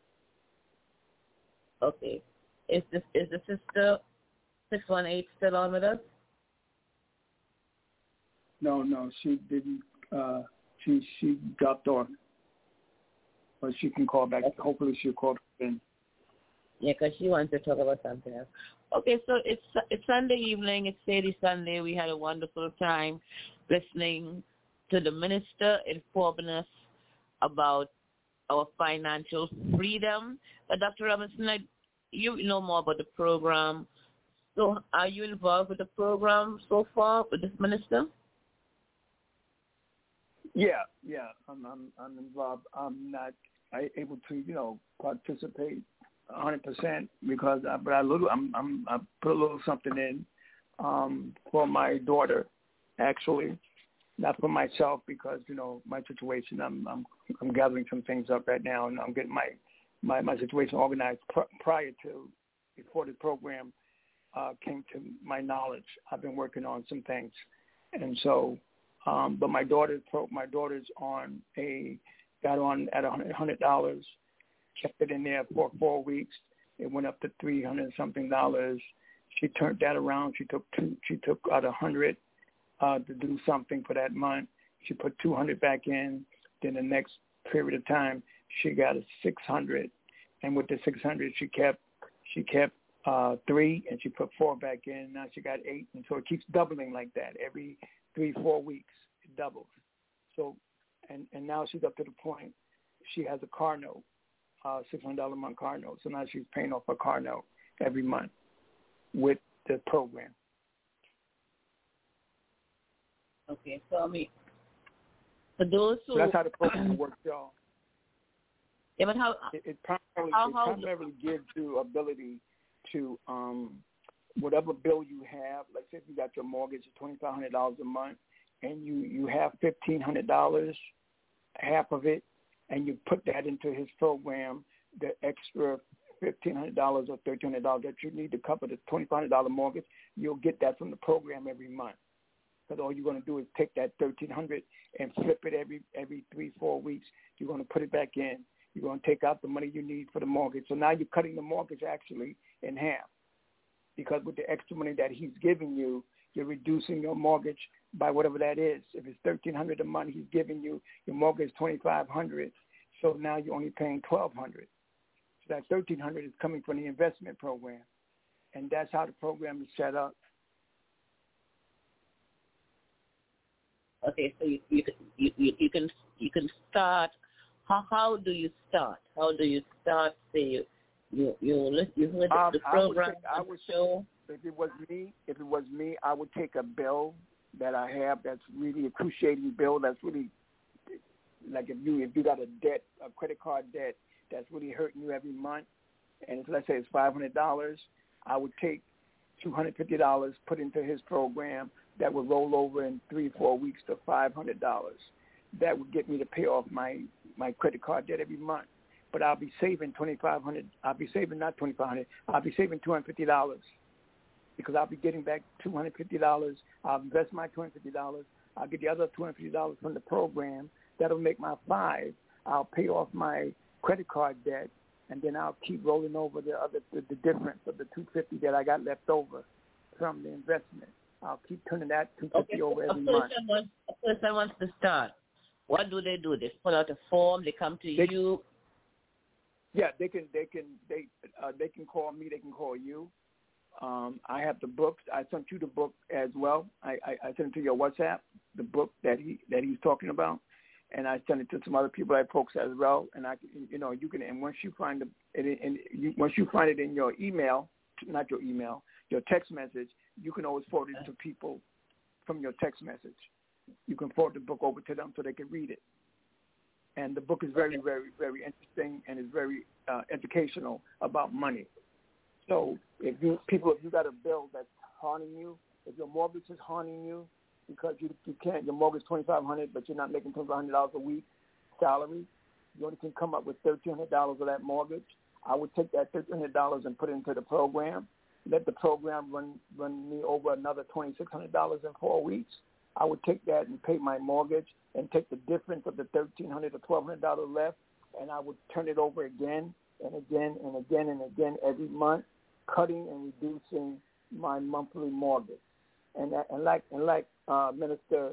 Okay. Is the sister 618 still on with us? No, she didn't. She dropped off, but she can call back. Hopefully, she'll call in. Yeah, because she wants to talk about something else. Okay, so it's Sunday evening. It's Sadie Sunday. We had a wonderful time listening to the minister informing us about our financial freedom. Dr. Robinson, you know more about the program. So are you involved with the program so far with this minister? Yeah. I'm involved. I'm not able to, participate 100% because I put a little something in for my daughter, actually, not for myself because, my situation, I'm gathering some things up right now, and I'm getting my situation organized before the program came to my knowledge. I've been working on some things. And so, but my daughter's got on at $100, kept it in there for 4 weeks. It went up to $300 something. She turned that around. She took out $100 to do something for that month. She put $200 back in. Then the next period of time, she got a $600, and with the $600, she kept 3, and she put 4 back in. Now she got 8, and so it keeps doubling like that. Every 3-4 weeks, it doubles. So, and now she's up to the point she has a car note, $600 a month car note. So now she's paying off her car note every month with the program. Okay, so for those who... So that's how the program works, y'all. Yeah, but how... It primarily gives you ability to, whatever bill you have, like say if you got your mortgage of $2,500 a month, and you have $1,500, half of it, and you put that into his program, the extra $1,500 or $1,300 that you need to cover the $2,500 mortgage, you'll get that from the program every month. Because all you're going to do is take that $1,300 and flip it every 3-4 weeks. You're going to put it back in. You're going to take out the money you need for the mortgage. So now you're cutting the mortgage actually in half. Because with the extra money that he's giving you, you're reducing your mortgage by whatever that is. If it's $1,300 a month he's giving you, your mortgage is $2,500. So now you're only paying $1,200. So that $1,300 is coming from the investment program, and that's how the program is set up. Okay, so you can start. How do you start? How do you start? Say you heard the program. I would show. If it was me, I would take a bill that I have that's really a cruciating bill that's really like if you got a debt, a credit card debt that's really hurting you every month, and let's say it's $500, I would take $250 put into his program that would roll over in 3-4 weeks to $500. That would get me to pay off my credit card debt every month. But I'll be saving $2,500. I'll be saving not $2,500. I'll be saving $250 because I'll be getting back $250. I'll invest my $250. I'll get the other $250 from the program. That'll make my $5. I'll pay off my credit card debt, and then I'll keep rolling over the difference of the $250 that I got left over from the investment. I'll keep turning that $250 over every month. A person wants to start. What do? They fill out a form. They come to you. Yeah, they can call me. They can call you. I have the books. I sent you the book as well. I sent it to your WhatsApp. The book that he's talking about, and I sent it to some other people at folks as well. And you can. And once you find once you find it in your email, not your email, your text message, you can always forward it to people from your text message. You can forward the book over to them so they can read it. And the book is very, very, very interesting and is very educational about money. So if you got a bill that's haunting you, if your mortgage is haunting you because you can't, your mortgage is $2,500, but you're not making $2,500 a week salary, you only can come up with $1,300 of that mortgage. I would take that $1,300 and put it into the program. Let the program run me over another $2,600 in 4 weeks. I would take that and pay my mortgage and take the difference of the $1,300 to $1,200 left, and I would turn it over again and again and again and again every month, cutting and reducing my monthly mortgage. And like Minister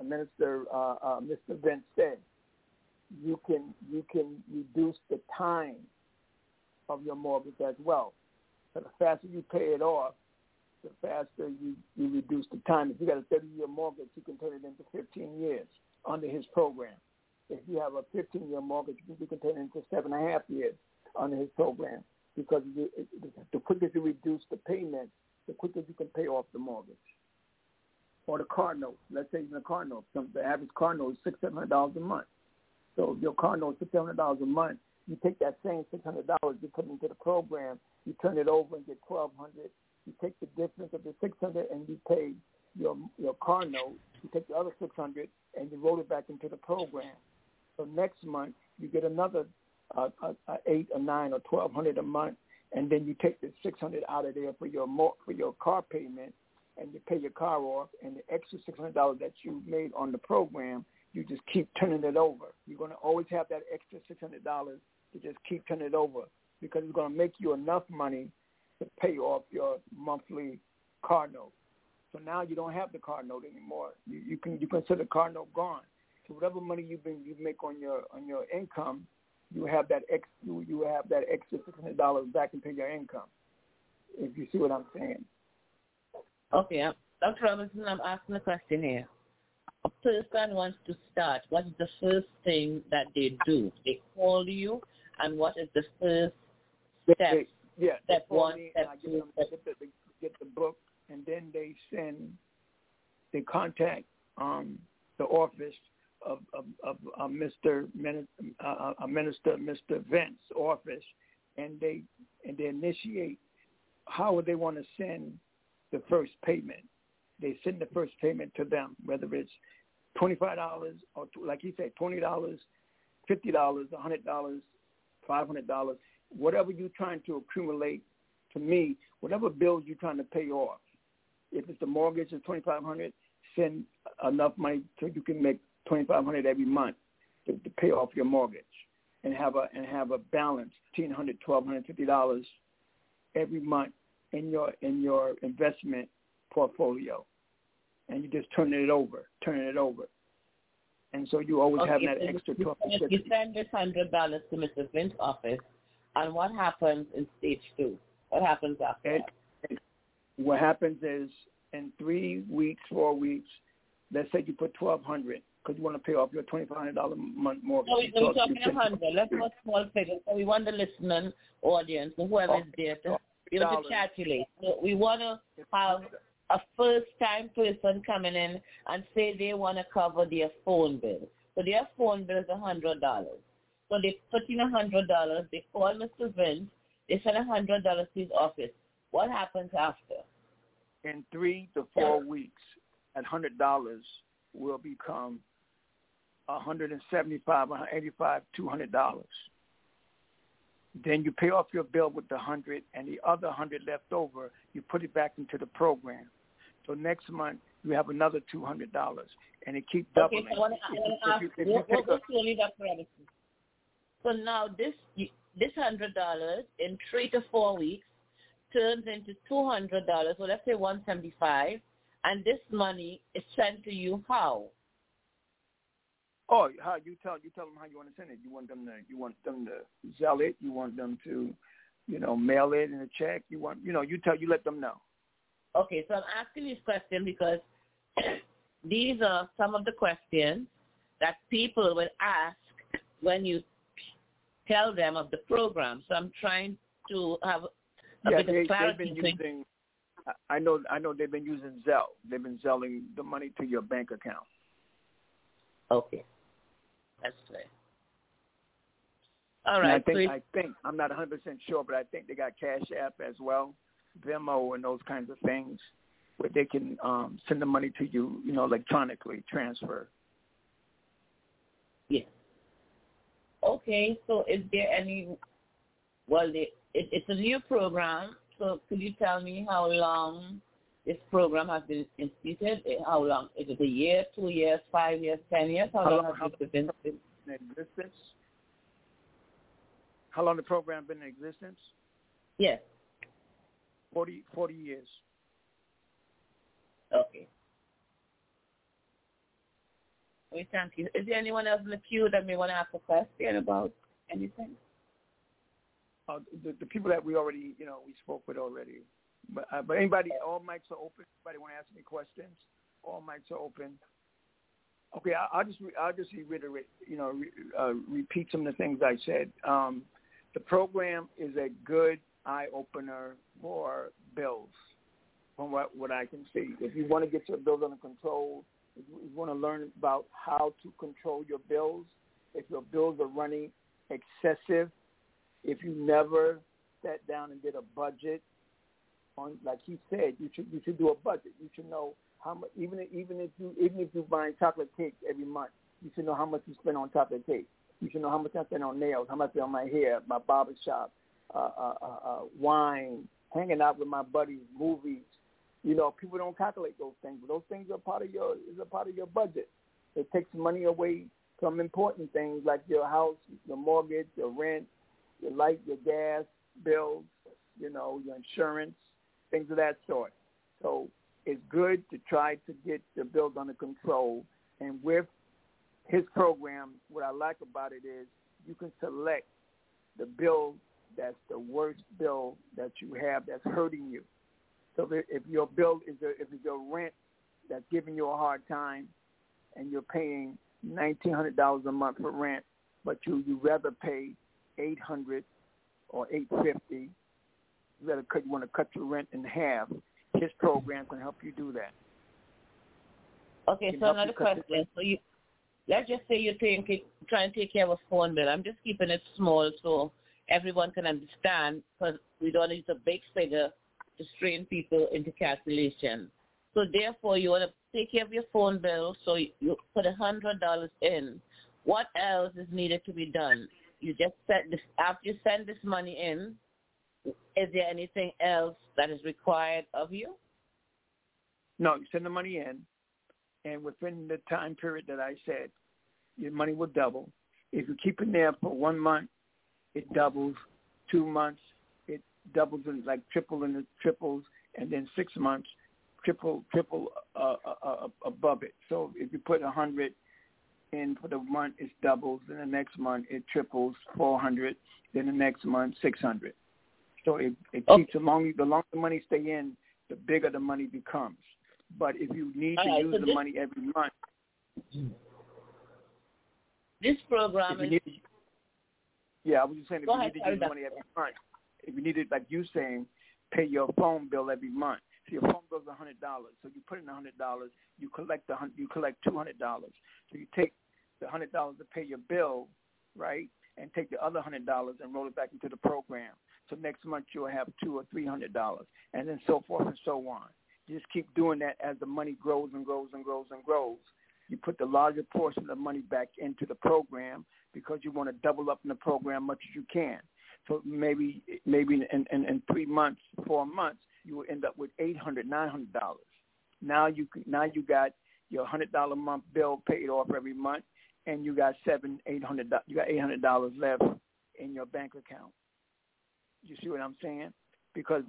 Vince said, you can reduce the time of your mortgage as well. So the faster you pay it off, the faster you reduce the time. If you got a 30-year mortgage, you can turn it into 15 years under his program. If you have a 15-year mortgage, you can turn it into 7.5 years under his program because the quicker you reduce the payment, the quicker you can pay off the mortgage. Or the car note. Let's say even a car note. The average car note is $600-700 a month. So if your car note is $600 a month, you take that same $600 you put into the program, you turn it over and get $1,200. You take the difference of the $600 and you pay your car note. You take the other $600 and you roll it back into the program. So next month you get another $800 or $900 or $1,200 a month, and then you take the $600 out of there for your car payment, and you pay your car off, and the extra $600 that you made on the program, you just keep turning it over. You're going to always have that extra $600 to just keep turning it over, because it's going to make you enough money to pay off your monthly car note. So now you don't have the car note anymore. You consider the car note gone. So whatever money you make on your income, you have that extra $600 back into your income. If you see what I'm saying. Okay, Dr. Robinson, I'm asking a question here. A person wants to start. What is the first thing that they do? They call you, and what is the first step? Step one, step two. Get the book, and then they contact the office of Minister Vince's office, and they initiate how would they want to send the first payment. They send the first payment to them, whether it's $25 or, like you said, $20, $50, $100, $500, whatever you're trying to accumulate. To me, whatever bills you're trying to pay off. If it's the mortgage of $2,500, send enough money so you can make $2,500 every month to pay off your mortgage, and have a balance, $1,500, $1,250 every month in your investment portfolio, and you just turning it over, and so you always have that extra $1,250. You send this $100 to Mr. Vince's office, and what happens in stage 2? What happens after that? What happens is in 3 weeks, 4 weeks, let's say you put $1,200 because you want to pay off your $2,500 month mortgage. So we're talking 100. Let's go small figures. So we want the listening audience, whoever is there, to be able to calculate. So we want to have a first-time person coming in and say they want to cover their phone bill. So their phone bill is $100. So they put in $100. They call Mr. Vince. They send $100 to his office. What happens after? In 3 to 4 weeks, that $100 will become $175, $185, $200. Then you pay off your bill with the $100, and the other $100 left over, you put it back into the program. So next month you have another $200, and it keeps doubling. Okay, so I want to ask, we'll go slowly, Dr. Robinson. So now this $100 in 3 to 4 weeks turns into $200. So let's say $175, and this money is sent to you how? Oh, how you tell them how you want to send it. You want them to sell it. You want them to, mail it in a check. You let them know. Okay, so I'm asking this question because these are some of the questions that people will ask when you tell them of the program. So I'm trying to have a bit of clarity. I know they've been using Zelle. They've been selling the money to your bank account. Okay. That's clear. All right. I think I'm not 100% sure, but I think they got Cash App as well, Venmo, and those kinds of things where they can send the money to you, electronically transfer. Yes. Okay. So is there any? Well, it's a new program. So could you tell me how long this program has been instituted? How long? Is it a year, 2 years, 5 years, 10 years? How long has it been in existence? How long the program been in existence? Yes. 40 years. Okay. We thank you. Is there anyone else in the queue that may want to ask a question about anything? The people that we already, we spoke with already. But anybody, all mics are open. Anybody want to ask me questions? All mics are open. Okay, I'll just reiterate, repeat some of the things I said. The program is a good eye opener for bills, from what I can see. If you want to get your bills under control, if you want to learn about how to control your bills, if your bills are running excessive, if you never sat down and did a budget, like he said, you should do a budget. You should know how much, even if you buying chocolate cake every month, you should know how much you spend on chocolate cake. You should know how much I spend on nails, how much I spend on my hair, my barber shop, wine, hanging out with my buddies, movies. You know, people don't calculate those things, but those things are part of your budget. It takes money away from important things like your house, your mortgage, your rent, your light, your gas bills, you know, your insurance, things of that sort. So it's good to try to get the bills under control. And with his program, what I like about it is you can select the bill that's the worst bill that you have that's hurting you. So if your bill if it's your rent that's giving you a hard time, and you're paying $1,900 a month for rent, but you rather pay $800 or $850, you want to cut your rent in half. His program can help you do that. Okay, so another question. So let's just say you're trying to take care of a phone bill. I'm just keeping it small so everyone can understand, because we don't use a big figure to strain people into calculation. So therefore, you want to take care of your phone bill, so you put $100 in. What else is needed to be done? You just set this, after you send this money in, is there anything else that is required of you? No, you send the money in, and within the time period that I said, your money will double. If you keep it there for 1 month, it doubles. 2 months, it doubles and like triple and it triples, and then 6 months, triple above it. So if you put 100 in for the month, it doubles. Then the next month, it triples, 400. Then the next month, 600. So it keeps the longer the money stay in, the bigger the money becomes. But if you need to use the money every month, this program is. I was just saying, if you need to use the money every month, if you need it, like you saying, pay your phone bill every month. So your phone bill is $100. So you put in $100, you collect $200. So you take the $100 to pay your bill, right, and take the other $100 and roll it back into the program. So next month you'll have $200 or $300, and then so forth and so on. You just keep doing that as the money grows and grows and grows and grows. You put the larger portion of the money back into the program because you want to double up in the program much as you can. So maybe in 3 months, 4 months, you will end up with $800, $900. Now you got your $100 a month bill paid off every month, and you got $800. You got $800 left in your bank account. You see what I'm saying? Because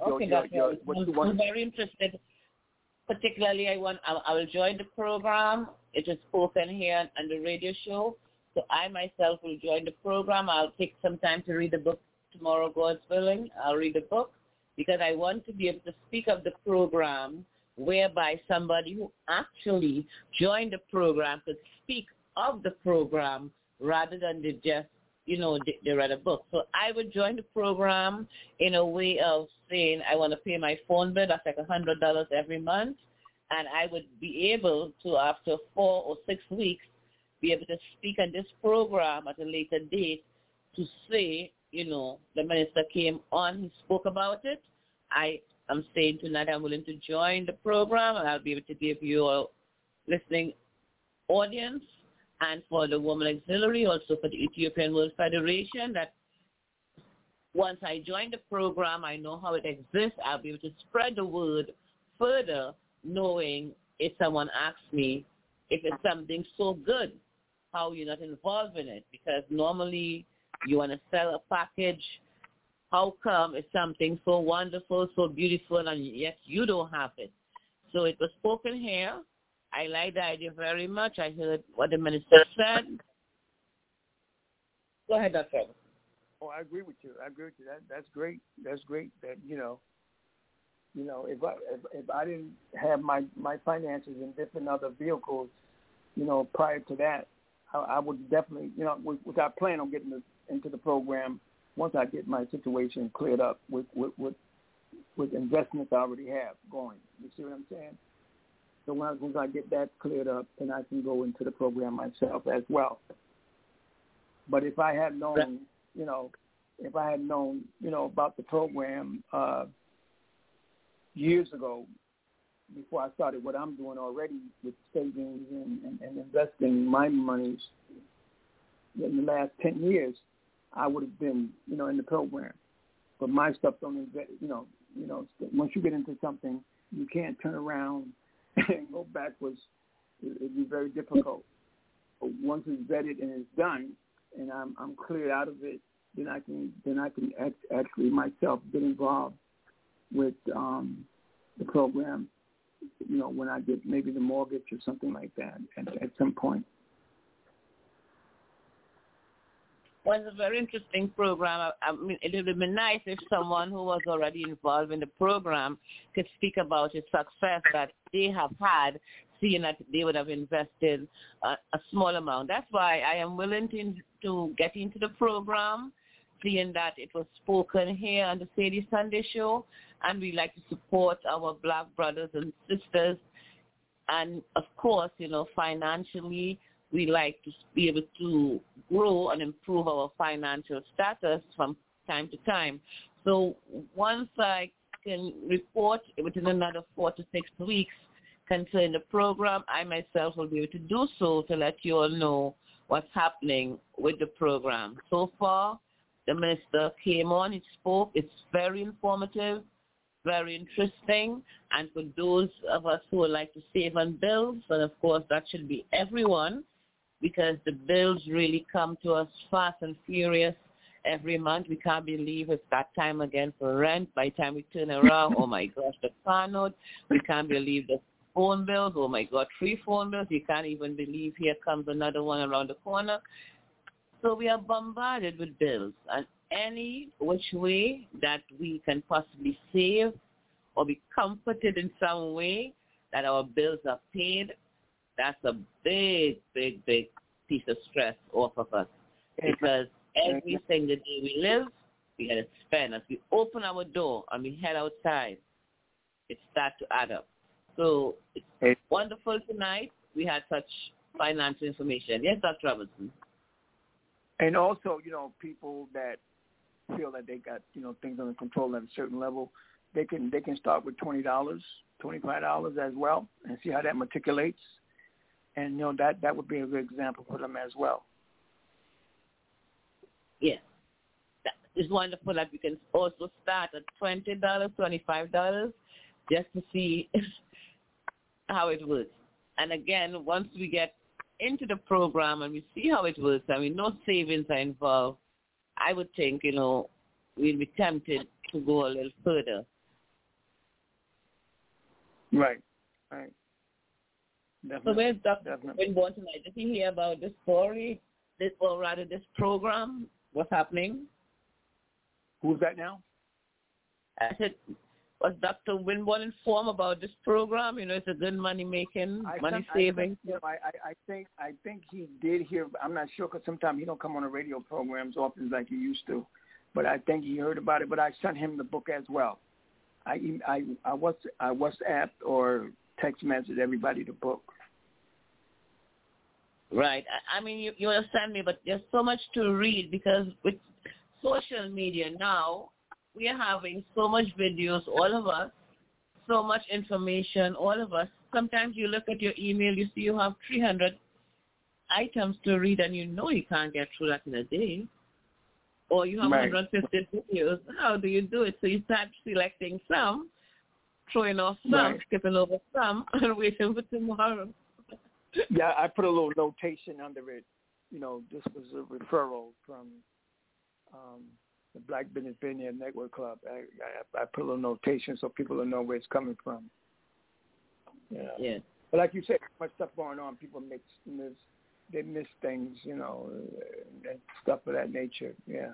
I'm very interested. Particularly, I will join the program. It is spoken here on the radio show. So I myself will join the program. I'll take some time to read the book tomorrow, God's willing. I'll read the book because I want to be able to speak of the program whereby somebody who actually joined the program could speak of the program rather than they just, they read a book. So I would join the program in a way of saying I want to pay my phone bill. That's like $100 every month. And I would be able to, after 4 or 6 weeks, be able to speak on this program at a later date to say, the minister came on, he spoke about it. I am saying tonight I'm willing to join the program, and I'll be able to give you a listening audience, and for the Woman Auxiliary, also for the Ethiopian World Federation, that once I join the program, I know how it exists. I'll be able to spread the word further, knowing if someone asks me if it's something so good, how you're not involved in it. Because normally you want to sell a package. How come it's something so wonderful, so beautiful, and yet you don't have it? So it was spoken here. I like the idea very much. I heard what the minister said. Go ahead, Dr. Oh, I agree with you. That's great. That's great. That if I didn't have my finances in different other vehicles, prior to that, I would definitely, which I plan on getting into the program once I get my situation cleared up with investments I already have going. You see what I'm saying? So once I get that cleared up, then I can go into the program myself as well. But if I had known, about the program years ago, before I started what I'm doing already with savings and investing my monies in the last 10 years, I would have been, in the program. But my stuff don't invest, once you get into something, you can't turn around and go backwards. It'd be very difficult. But once it's vetted and it's done, and I'm cleared out of it, then I can actually myself get involved with the program. When I get maybe the mortgage or something like that at some point. Well, it's a very interesting program. I mean, it would be nice if someone who was already involved in the program could speak about the success that they have had, seeing that they would have invested a small amount. That's why I am willing to get into the program, seeing that it was spoken here on the Sadie Sunday Show, and we like to support our black brothers and sisters. And, of course, financially, we like to be able to grow and improve our financial status from time to time. So once I can report within another 4 to 6 weeks concerning the program, I myself will be able to do so to let you all know what's happening with the program. So far, the minister came on, he spoke. It's very informative, very interesting. And for those of us who would like to save on bills, and of course that should be everyone, because the bills really come to us fast and furious every month. We can't believe it's that time again for rent. By the time we turn around, oh my gosh, the car note. We can't believe the phone bills. Oh my God, 3 phone bills. You can't even believe here comes another one around the corner. So we are bombarded with bills. And any which way that we can possibly save or be comforted in some way that our bills are paid, that's a big, big, big piece of stress off of us. Because every single day we live, we got to spend. As we open our door and we head outside, it starts to add up. So it's wonderful tonight. We had such financial information. Yes, Dr. Robinson. And also, people that feel that they got, things under control at a certain level, they can start with $20, $25 as well, and see how that matriculates. And, that would be a good example for them as well. Yes. It's wonderful that we can also start at $20, $25, just to see how it works. And again, once we get into the program and we see how it works, and we know savings are involved, I would think, we'll be tempted to go a little further. Right. Definitely. So where's Dr. Winborn tonight? Did he hear about this story, this program? What's happening? Who's that now? I said, was Dr. Winborn informed about this program? It's a good money-making, money-saving. I think he did hear. I'm not sure because sometimes he don't come on the radio programs often like he used to. But I think he heard about it. But I sent him the book as well. I WhatsApped or text messaged everybody the book. Right. I mean, you understand me, but there's so much to read because with social media now, we are having so much videos, all of us, so much information, all of us. Sometimes you look at your email, you see you have 300 items to read, and you can't get through that in a day. Or you have 150 videos. How do you do it? So you start selecting some, throwing off some, skipping over some, and waiting for tomorrow. Yeah, I put a little notation under it. This was a referral from the Black Business Billionaire Network Club. I put a little notation so people will know where it's coming from. Yeah. But like you said, much stuff going on. People miss things, and stuff of that nature. Yeah.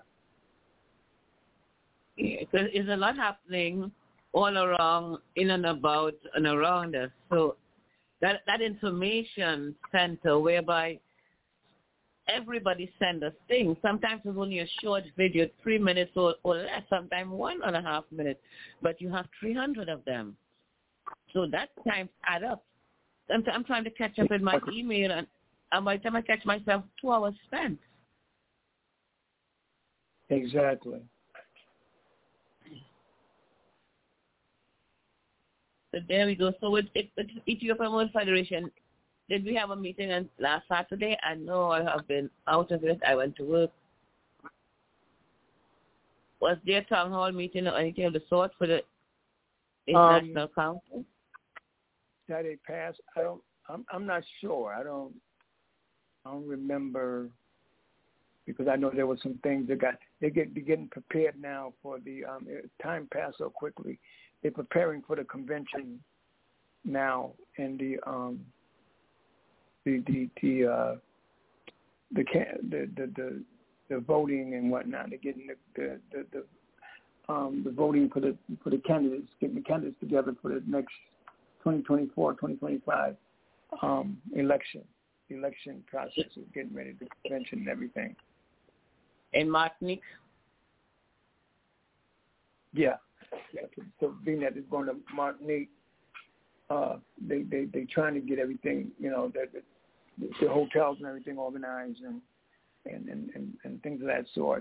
There's a lot happening all around, in and about and around us. So that information center whereby everybody send us things. Sometimes it's only a short video, 3 minutes or less, sometimes 1.5 minutes, but you have 300 of them. So that time add up. I'm trying to catch up with my email, and by the time I catch myself, 2 hours spent. Exactly. So there we go. So with Ethiopian World Federation, did we have a meeting last Saturday? I know I have been out of it. I went to work. Was there a town hall meeting or anything of the sort for the International Council? That they passed. I'm not sure. I don't remember, because I know there were some things that they're getting prepared now for the time passed so quickly. They're preparing for the convention now, and the voting and whatnot. They're getting the voting for the candidates, getting the candidates together for the next 2024, 2025 election process is getting ready, the convention and everything. In Martinique? Yeah. So being that it's going to Martinique, they trying to get everything, the hotels and everything organized and things of that sort.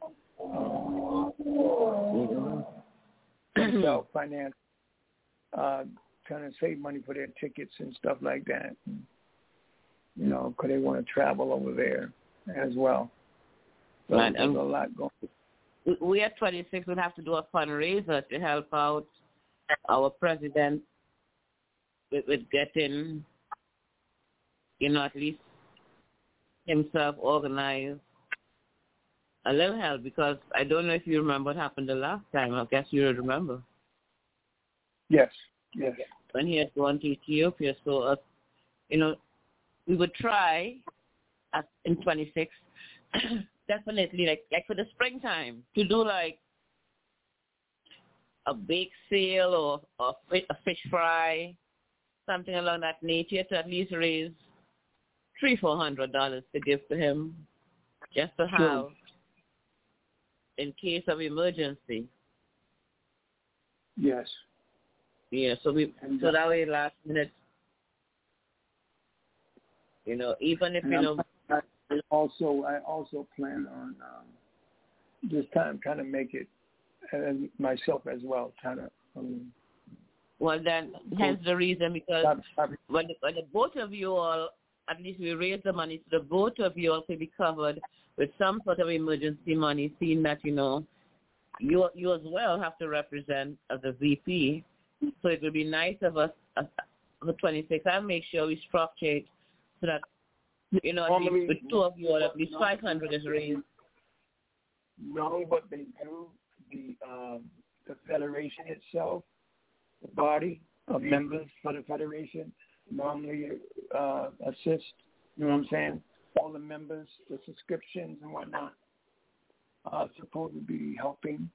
So finance, trying to save money for their tickets and stuff like that. And, because they want to travel over there as well. So right. There's a lot going on. We at 26 would have to do a fundraiser to help out our president with getting, at least himself organized. A little help, because I don't know if you remember what happened the last time. I guess you remember. Yes. When he had gone to Ethiopia, so we would try in 26, definitely like for the springtime, to do like a bake sale or a fish fry, something along that nature, to at least raise $300-400 to give to him, just to have in case of emergency. Yes. Yeah, so that way last minute, even if I also plan on this time trying to make it myself as well, kind of. Well, then, hence the reason, because when the both of you all, at least we raise the money, so the both of you all could be covered with some sort of emergency money, seeing that, you as well have to represent as a VP. So it would be nice of us, for 26, I'll make sure we structure it so that, at least with two of you all, at least 500 is raised. Normally what they do, the federation itself, the body of members for the federation, normally assist, you know what I'm saying? All the members, the subscriptions and whatnot, are supposed to be helping,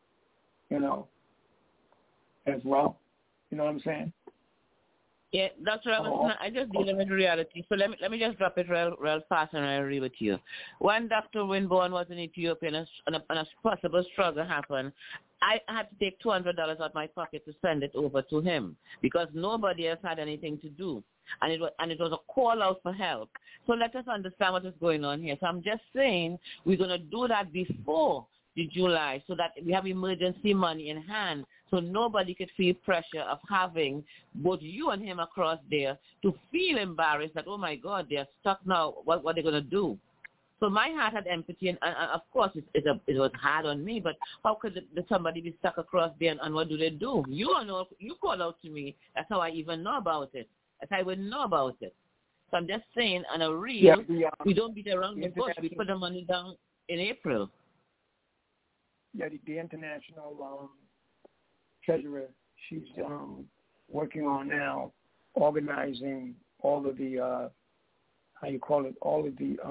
as well. You know what I'm saying? Yeah, Dr. Robinson, I just dealing with reality. So let me just drop it real fast, and I agree with you. When Dr. Winborn was in Ethiopia and a possible struggle happened, I had to take $200 out of my pocket to send it over to him, because nobody else had anything to do. And it was a call out for help. So let us understand what is going on here. So I'm just saying we're going to do that before the July, so that we have emergency money in hand, so nobody could feel pressure of having both you and him across there to feel embarrassed that, oh my God, they're stuck now. What are they going to do? So my heart had empathy, and of course it was hard on me. But how could somebody be stuck across there, and what do they do? You call out to me. That's how I even know about it. That's how I would know about it. So I'm just saying, on a real, we don't beat around the bush. We put the money down in April. Yeah, the international treasurer, she's working on now organizing all of the all of the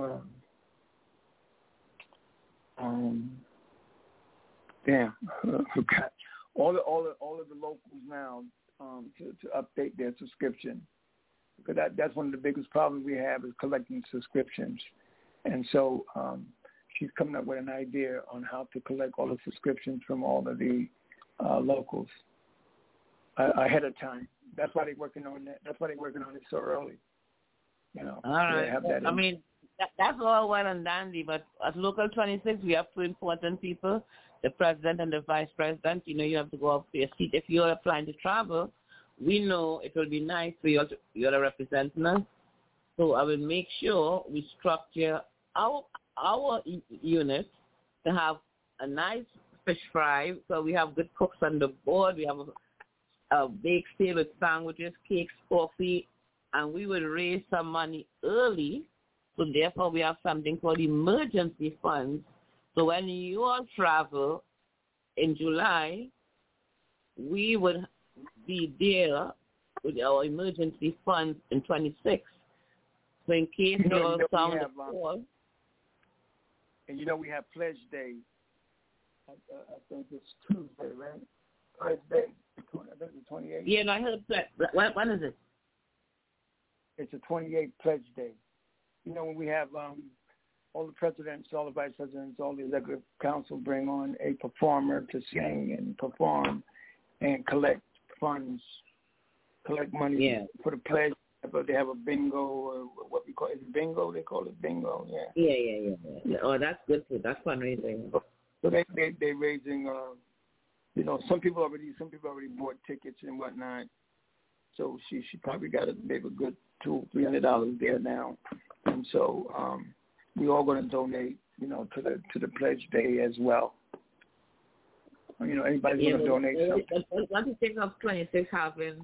all of the locals now to update their subscription, because that's one of the biggest problems we have is collecting subscriptions, and so she's coming up with an idea on how to collect all the subscriptions from all of the locals ahead of time. That's why they're working on that. That's why they're working on it so early. All right. I mean, that's all well and dandy, but at Local 26, we have two important people, the president and the vice president. You have to go up to your seat. If you're applying to travel, we know it will be nice for you to represent us. So I will make sure we structure our unit to have a nice fish fry. So we have good cooks on the board. We have a bake sale with sandwiches, cakes, coffee, and we will raise some money early. So therefore, we have something called emergency funds. So when you all travel in July, we would be there with our emergency funds in 26. So in case you all sound the call. And we have Pledge Day. I think it's Tuesday, right? Pledge Day. I think it's the 28th. Yeah, no, I heard Pledge. When is it? It's the 28th Pledge Day. When we have all the presidents, all the vice presidents, all the executive council bring on a performer to sing and perform and collect funds, collect money for the pledge. But they have a bingo, or what we call it, bingo. They call it bingo. Yeah. Oh, that's good too. That's fundraising. So they raising. Some people already bought tickets and whatnot. So she probably got maybe a good $200-300 there now, and so we all going to donate, to the Pledge Day as well. Anybody's going to donate something. Once you think of 26 having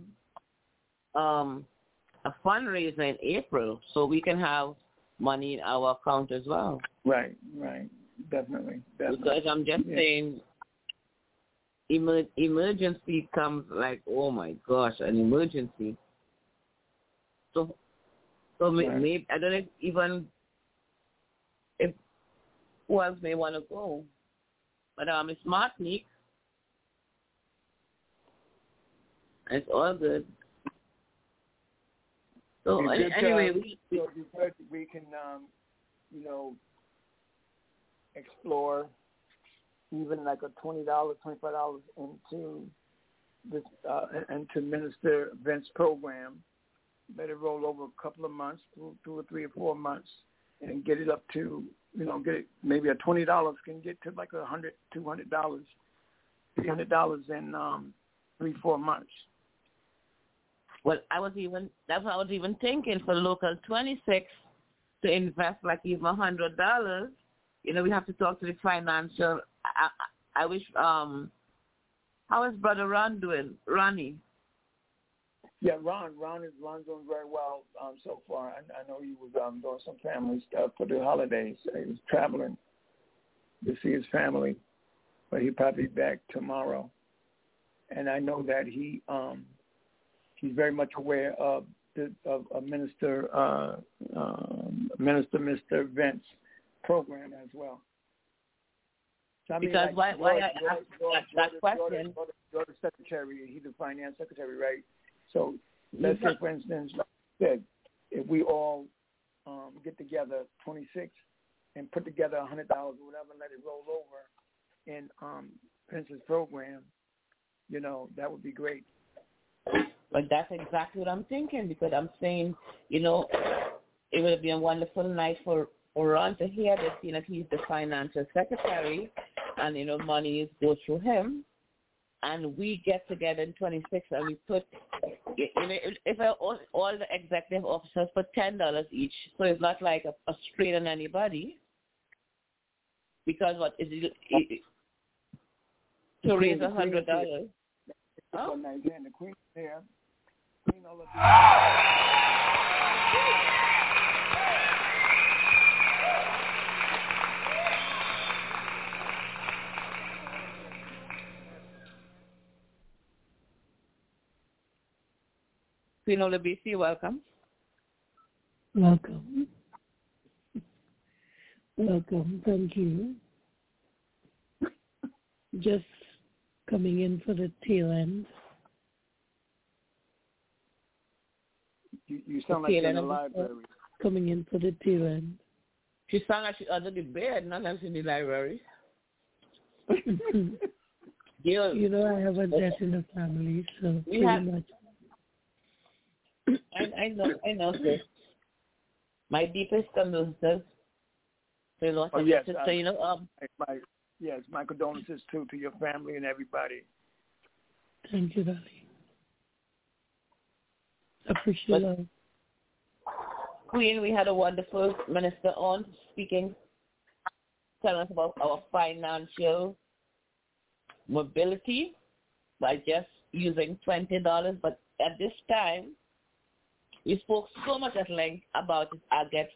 a fundraiser in April, so we can have money in our account as well. Right, definitely. Because I'm just saying, emergency comes like, oh my gosh, an emergency. So maybe I don't know if who else may want to go, but it's Martinique. It's all good. So anyway, we can explore even like a $20, $25 into this into Minister Vince program. Let it roll over a couple of months, 2 or 3 or 4 months, and get it up to get it maybe a $20 can get to like $100, $200, $300 in 3-4 months. Well, that's what I was even thinking for Local 26 to invest like even $100. We have to talk to the financial. I wish. How is Brother Ron doing, Ronnie? Yeah, Ron's doing very well so far. I know he was doing some family stuff for the holidays. He was traveling to see his family, but he'll probably be back tomorrow. And I know that he's very much aware of Minister Mr. Vince program as well. So, because why I asked that question? You're the secretary. He's the finance secretary, right? So let's say, for instance, like I said, if we all get together 26 and put together $100 or whatever, and let it roll over in Vince's program, that would be great. But that's exactly what I'm thinking, because I'm saying, it would be a wonderful night for Ron to hear this, he's the financial secretary, and, money goes through him, and we get together in 26 and we put, if all the executive officers put $10 each, so it's not like a strain on anybody, because what is it to raise $100? Oh, nice. And the Queen's there. Queen all of Queen of the BC, welcome. Welcome. Welcome. Thank you. Just coming in for the tail end. You sound like you're in the library. Coming in for the tail end. She sounds like she's under the bed, not like she's in the library. I have a death in the family, so much. I know, sis. My deepest condolences. Yes, my condolences too to your family and everybody. Thank you, darling. Appreciate it. Queen, we had a wonderful minister on speaking, telling us about our financial mobility by just using $20. But at this time, we spoke so much at length about it.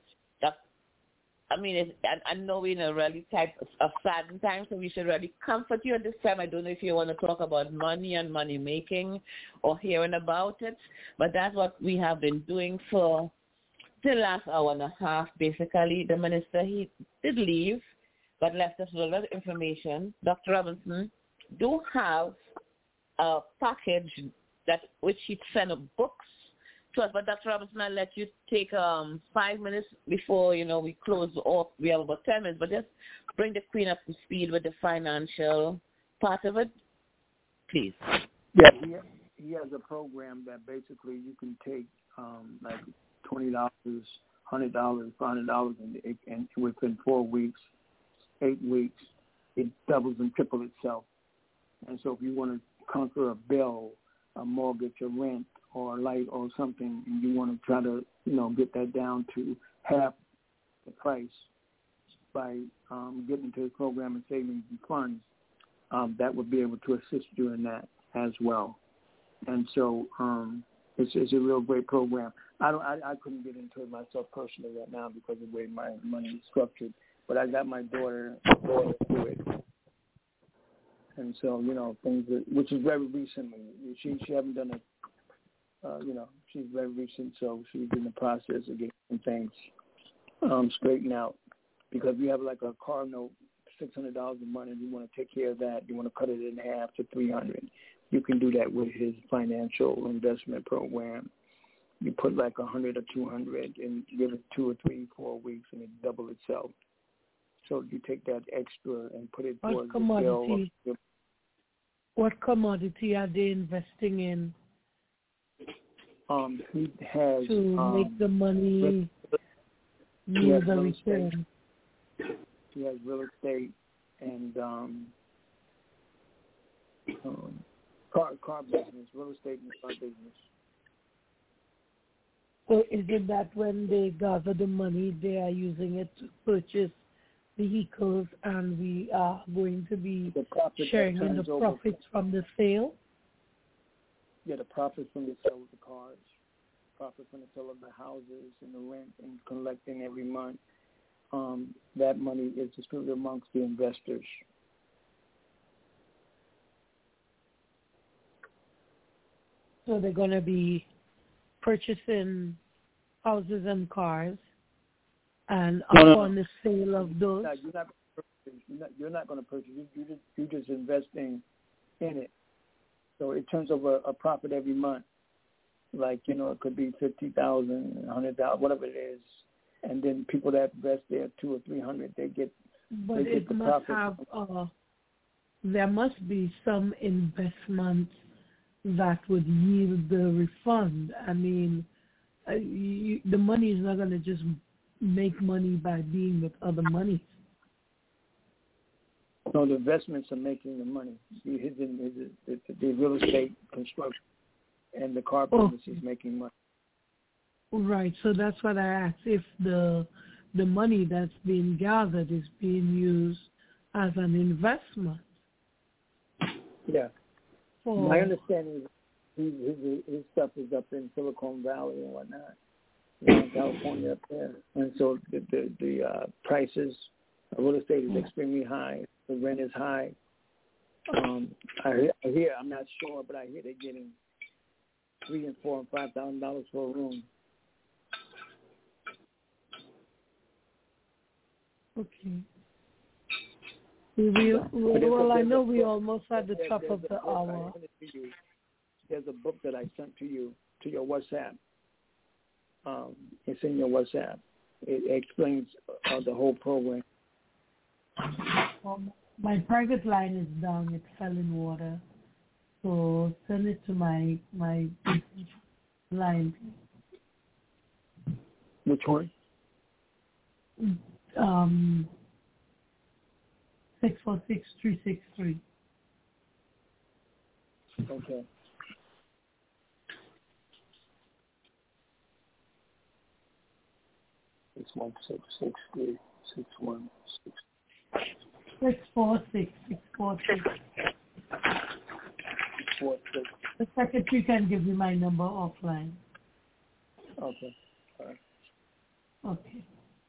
I know we're in a really type of saddened time, so we should really comfort you at this time. I don't know if you want to talk about money and money making or hearing about it, but that's what we have been doing for the last hour and a half, basically. The minister, he did leave, but left us with a lot of information. Dr. Robinson do have a package which he sent of books to us, but Dr. Robinson, I'll let you take 5 minutes before, we close off. We have about 10 minutes, but just bring the Queen up to speed with the financial part of it, please. Yeah, he has a program that basically you can take like $20, $100, $500, and within 4 weeks, 8 weeks, it doubles and triples itself. And so if you want to conquer a bill, a mortgage, a rent, or light or something, and you want to try to, get that down to half the price by getting into the program and saving funds, that would be able to assist you in that as well. And so it's a real great program. I couldn't get into it myself personally right now because of the way my money is structured, but I got my daughter to do it. And so, things which is very recently. She haven't done it. She's very recent, so she's in the process of getting some things straightened out. Because we have like a car note, $600 a month, and you want to take care of that. You want to cut it in half to $300. You can do that with his financial investment program. You put like $100 or $200 and give it 2 or 3, 4 weeks, and it double itself. So you take that extra and put it towards the bill. What commodity are they investing in? He has to make the money yield the return. He has real estate and car business, real estate and car business. So is it that when they gather the money, they are using it to purchase vehicles, and we are going to be sharing in the profits from the sale? Yeah, the profits from the sale of the cars, profit from the sale of the houses and the rent and collecting every month. That money is distributed amongst the investors. So they're going to be purchasing houses and cars, and upon the sale of those. No, you're not going to purchase. You're just investing in it. So it turns over a profit every month. Like, it could be $50,000, $100,000, whatever it is. And then people that invest there $200 or $300, they get. But they it get the must profit. have. There must be some investment that would yield the refund. I mean, the money is not going to just make money by being with other money. No, the investments are making the money. The real estate, construction, and the car business is making money. Right. So that's what I asked. If the money that's being gathered is being used as an investment. Yeah. My understanding is his stuff is up in Silicon Valley and whatnot, in California up there, and so the prices of real estate is extremely high. The rent is high. I hear, I'm not sure, but I hear they're getting $3,000 and $4,000 and $5,000 for a room. Okay. Well, I know we almost at the top of the hour. There's a book that I sent to you, to your WhatsApp. It's in your WhatsApp. It explains the whole program. My private line is down. It fell in water. So send it to my line. Which one? 646-363. Okay. 646-646-6166. 646. The secretary can give you my number offline. Okay. All right. Okay.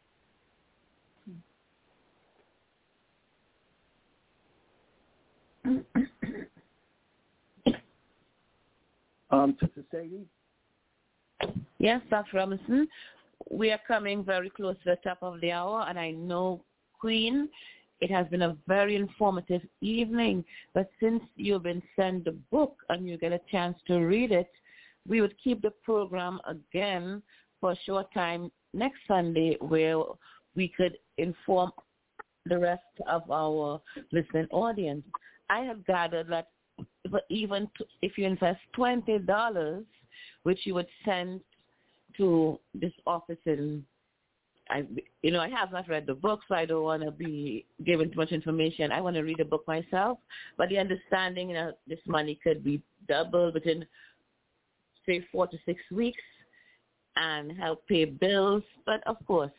Sister Sadie? Yes, Dr. Robinson. We are coming very close to the top of the hour, and I know, Queen, it has been a very informative evening, but since you've been sent the book and you get a chance to read it, we would keep the program again for a short time next Sunday where we could inform the rest of our listening audience. I have gathered that even if you invest $20, which you would send to this office in, I have not read the book, so I don't want to be giving too much information. I want to read the book myself, but the understanding that this money could be doubled within, say, 4 to 6 weeks and help pay bills. But, of course,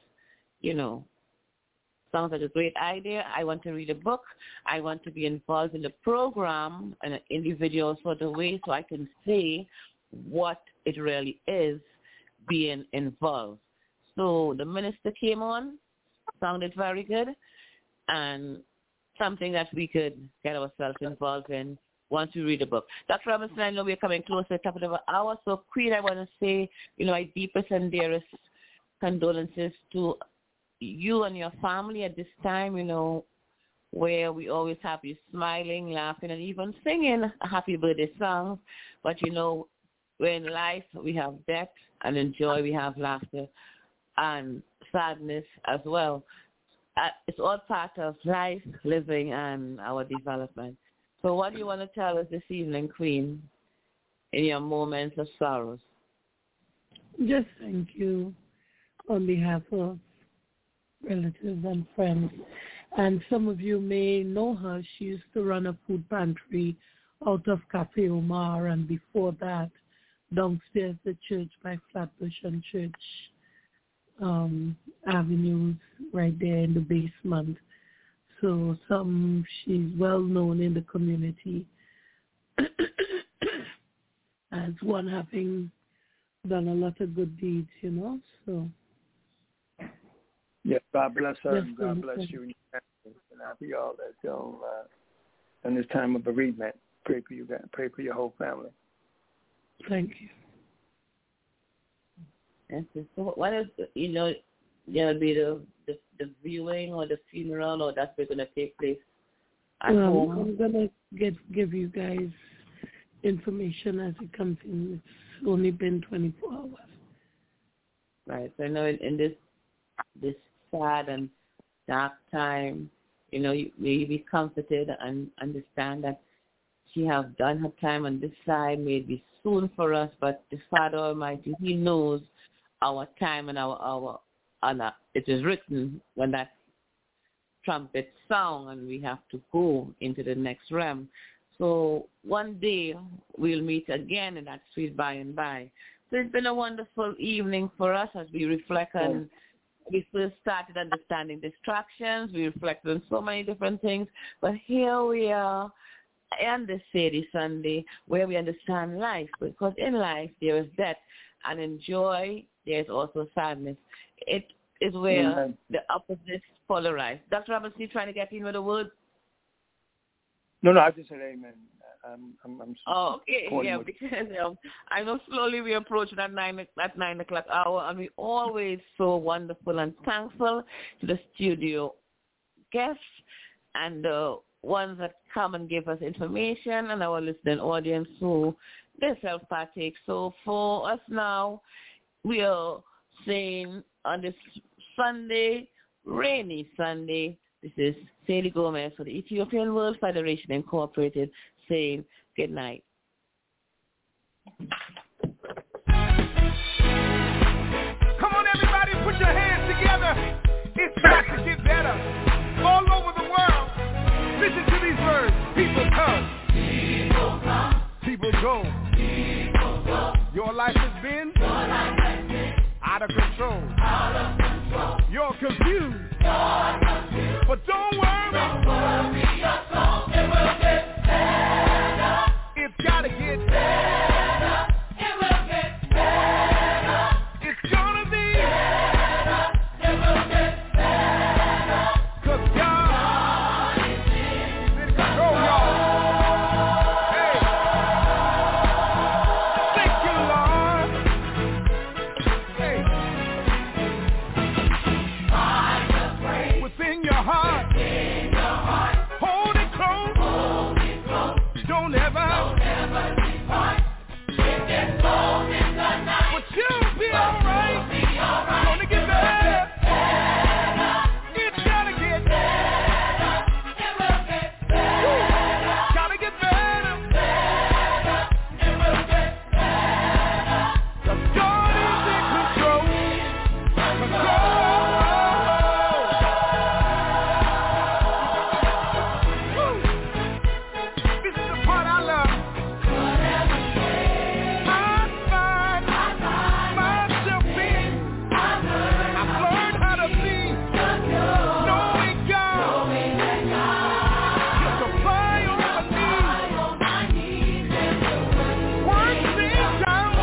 sounds like a great idea. I want to read a book. I want to be involved in the program in an individual sort of way so I can see what it really is being involved. So the minister came on, sounded very good, and something that we could get ourselves involved in once we read the book. Dr. Robinson, I know we're coming close to the top of the hour, so Queen, I want to say, my deepest and dearest condolences to you and your family at this time, where we always have you smiling, laughing, and even singing a happy birthday song. But, in life we have death, and in joy we have laughter and sadness as well. It's all part of life, living, and our development. So what do you want to tell us this evening, Queen, in your moments of sorrows? Just thank you on behalf of relatives and friends. And some of you may know her. She used to run a food pantry out of Cafe Omar, and before that, downstairs the church by Flatbush and Church Avenues, right there in the basement. So she's well known in the community as one having done a lot of good deeds, so. Yeah, God bless her and God bless you and your family. And I pray all that y'all in this time of bereavement. Pray for you guys. Pray for your whole family. Thank you. And so what is, there'll be the viewing or the funeral, or that's going to take place at home? I'm going to give you guys information as it comes in. It's only been 24 hours. Right. So I know in this sad and dark time, you may be comforted and understand that she has done her time on this side. May it be soon for us, but the Father Almighty, He knows our time and our hour. And it is written when that trumpet sound and we have to go into the next realm. So one day we'll meet again in that sweet by and by. So it's been a wonderful evening for us as we reflect on, we first started understanding distractions, we reflected on so many different things, but here we are on this Sadie Sunday where we understand life, because in life there is death, and in joy there is also sadness. It is where the opposites polarize. Dr. Robinson, trying to get in with a word? No, I just said amen. Okay, yeah, because I know slowly we approach that 9 o'clock hour, and we always so wonderful and thankful to the studio guests and the ones that come and give us information, and our listening audience who they self-partake. So for us now, we are saying on this Sunday, rainy Sunday, this is Sadie Gomez for the Ethiopian World Federation Incorporated saying good night. Come on, everybody, put your hands together. It's got to get better. All over the world, listen to these words. People come. People come. People go. People go. Your life has been out of control. Out of control. You're confused. But don't worry. Your soul, it will get better. It's gotta get better. It will get better. It's gonna be better. It will get better. 'Cause God is in control, y'all. Hey. Thank you, Lord. Hey. Within your heart. Hold it close. Don't ever depart. It gets cold in the night. But you'll be alright. Gonna get better. It's gotta get better. It will get better. Gotta get better. It will get better. 'Cause God is in control. This is the part I love. I find myself being. I've learned how to be. Knowing God. To supply all my needs. Work things out.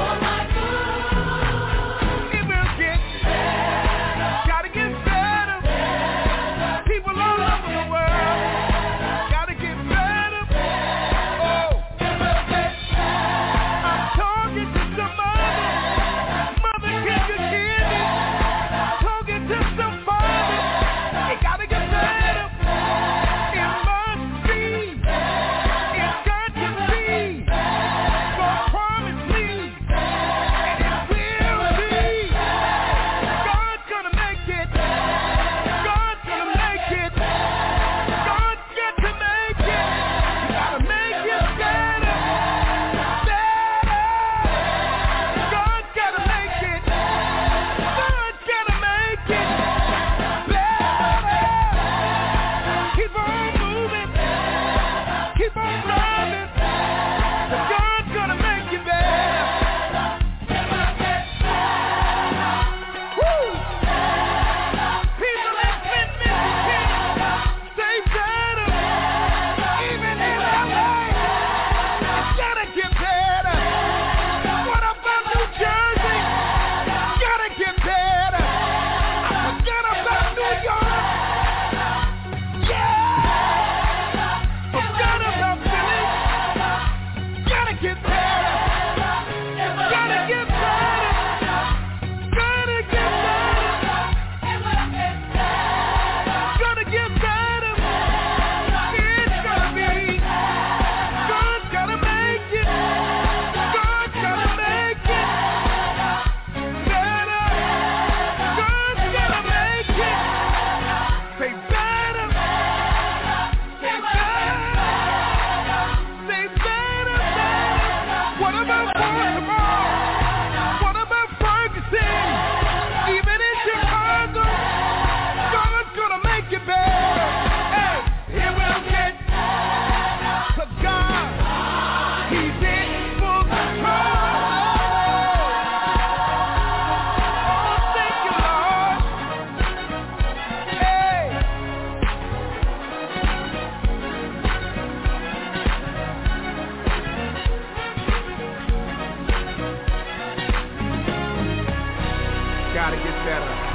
It will get better. Gotta get better. People all over the world. Gotta get better. Oh, it will get better. I'm talking to some mother. Mother, can you hear me? Talking to some father. It gotta get better. It must be. It's got to be. God promised me. And it will be. God's gonna make it. God's gonna make it. God's got to make it. You gotta make it better. Better. God's gotta make it. God's gotta make it. Better. Keep on moving. Keep on driving. But God's gonna make it better. It will get better. Woo! People in Flint, Michigan, say better. Even in LA, it's gotta get better. What about New Jersey? Gotta get better. I forgot about New York. Yeah. Forgot about Philly. Gotta get better. Gotta get better. Gotta get better. Gotta get better. It's gonna be. God's gotta make it. God's gotta make it better. God's gotta make it. Say better. Say better. Say better. What about Baltimore? What about Ferguson? Even in Chicago, God's gonna make it better. Hey, it will get better. 'Cause God, He's in full control. Oh, thank you, Lord. Hey. Gotta get better.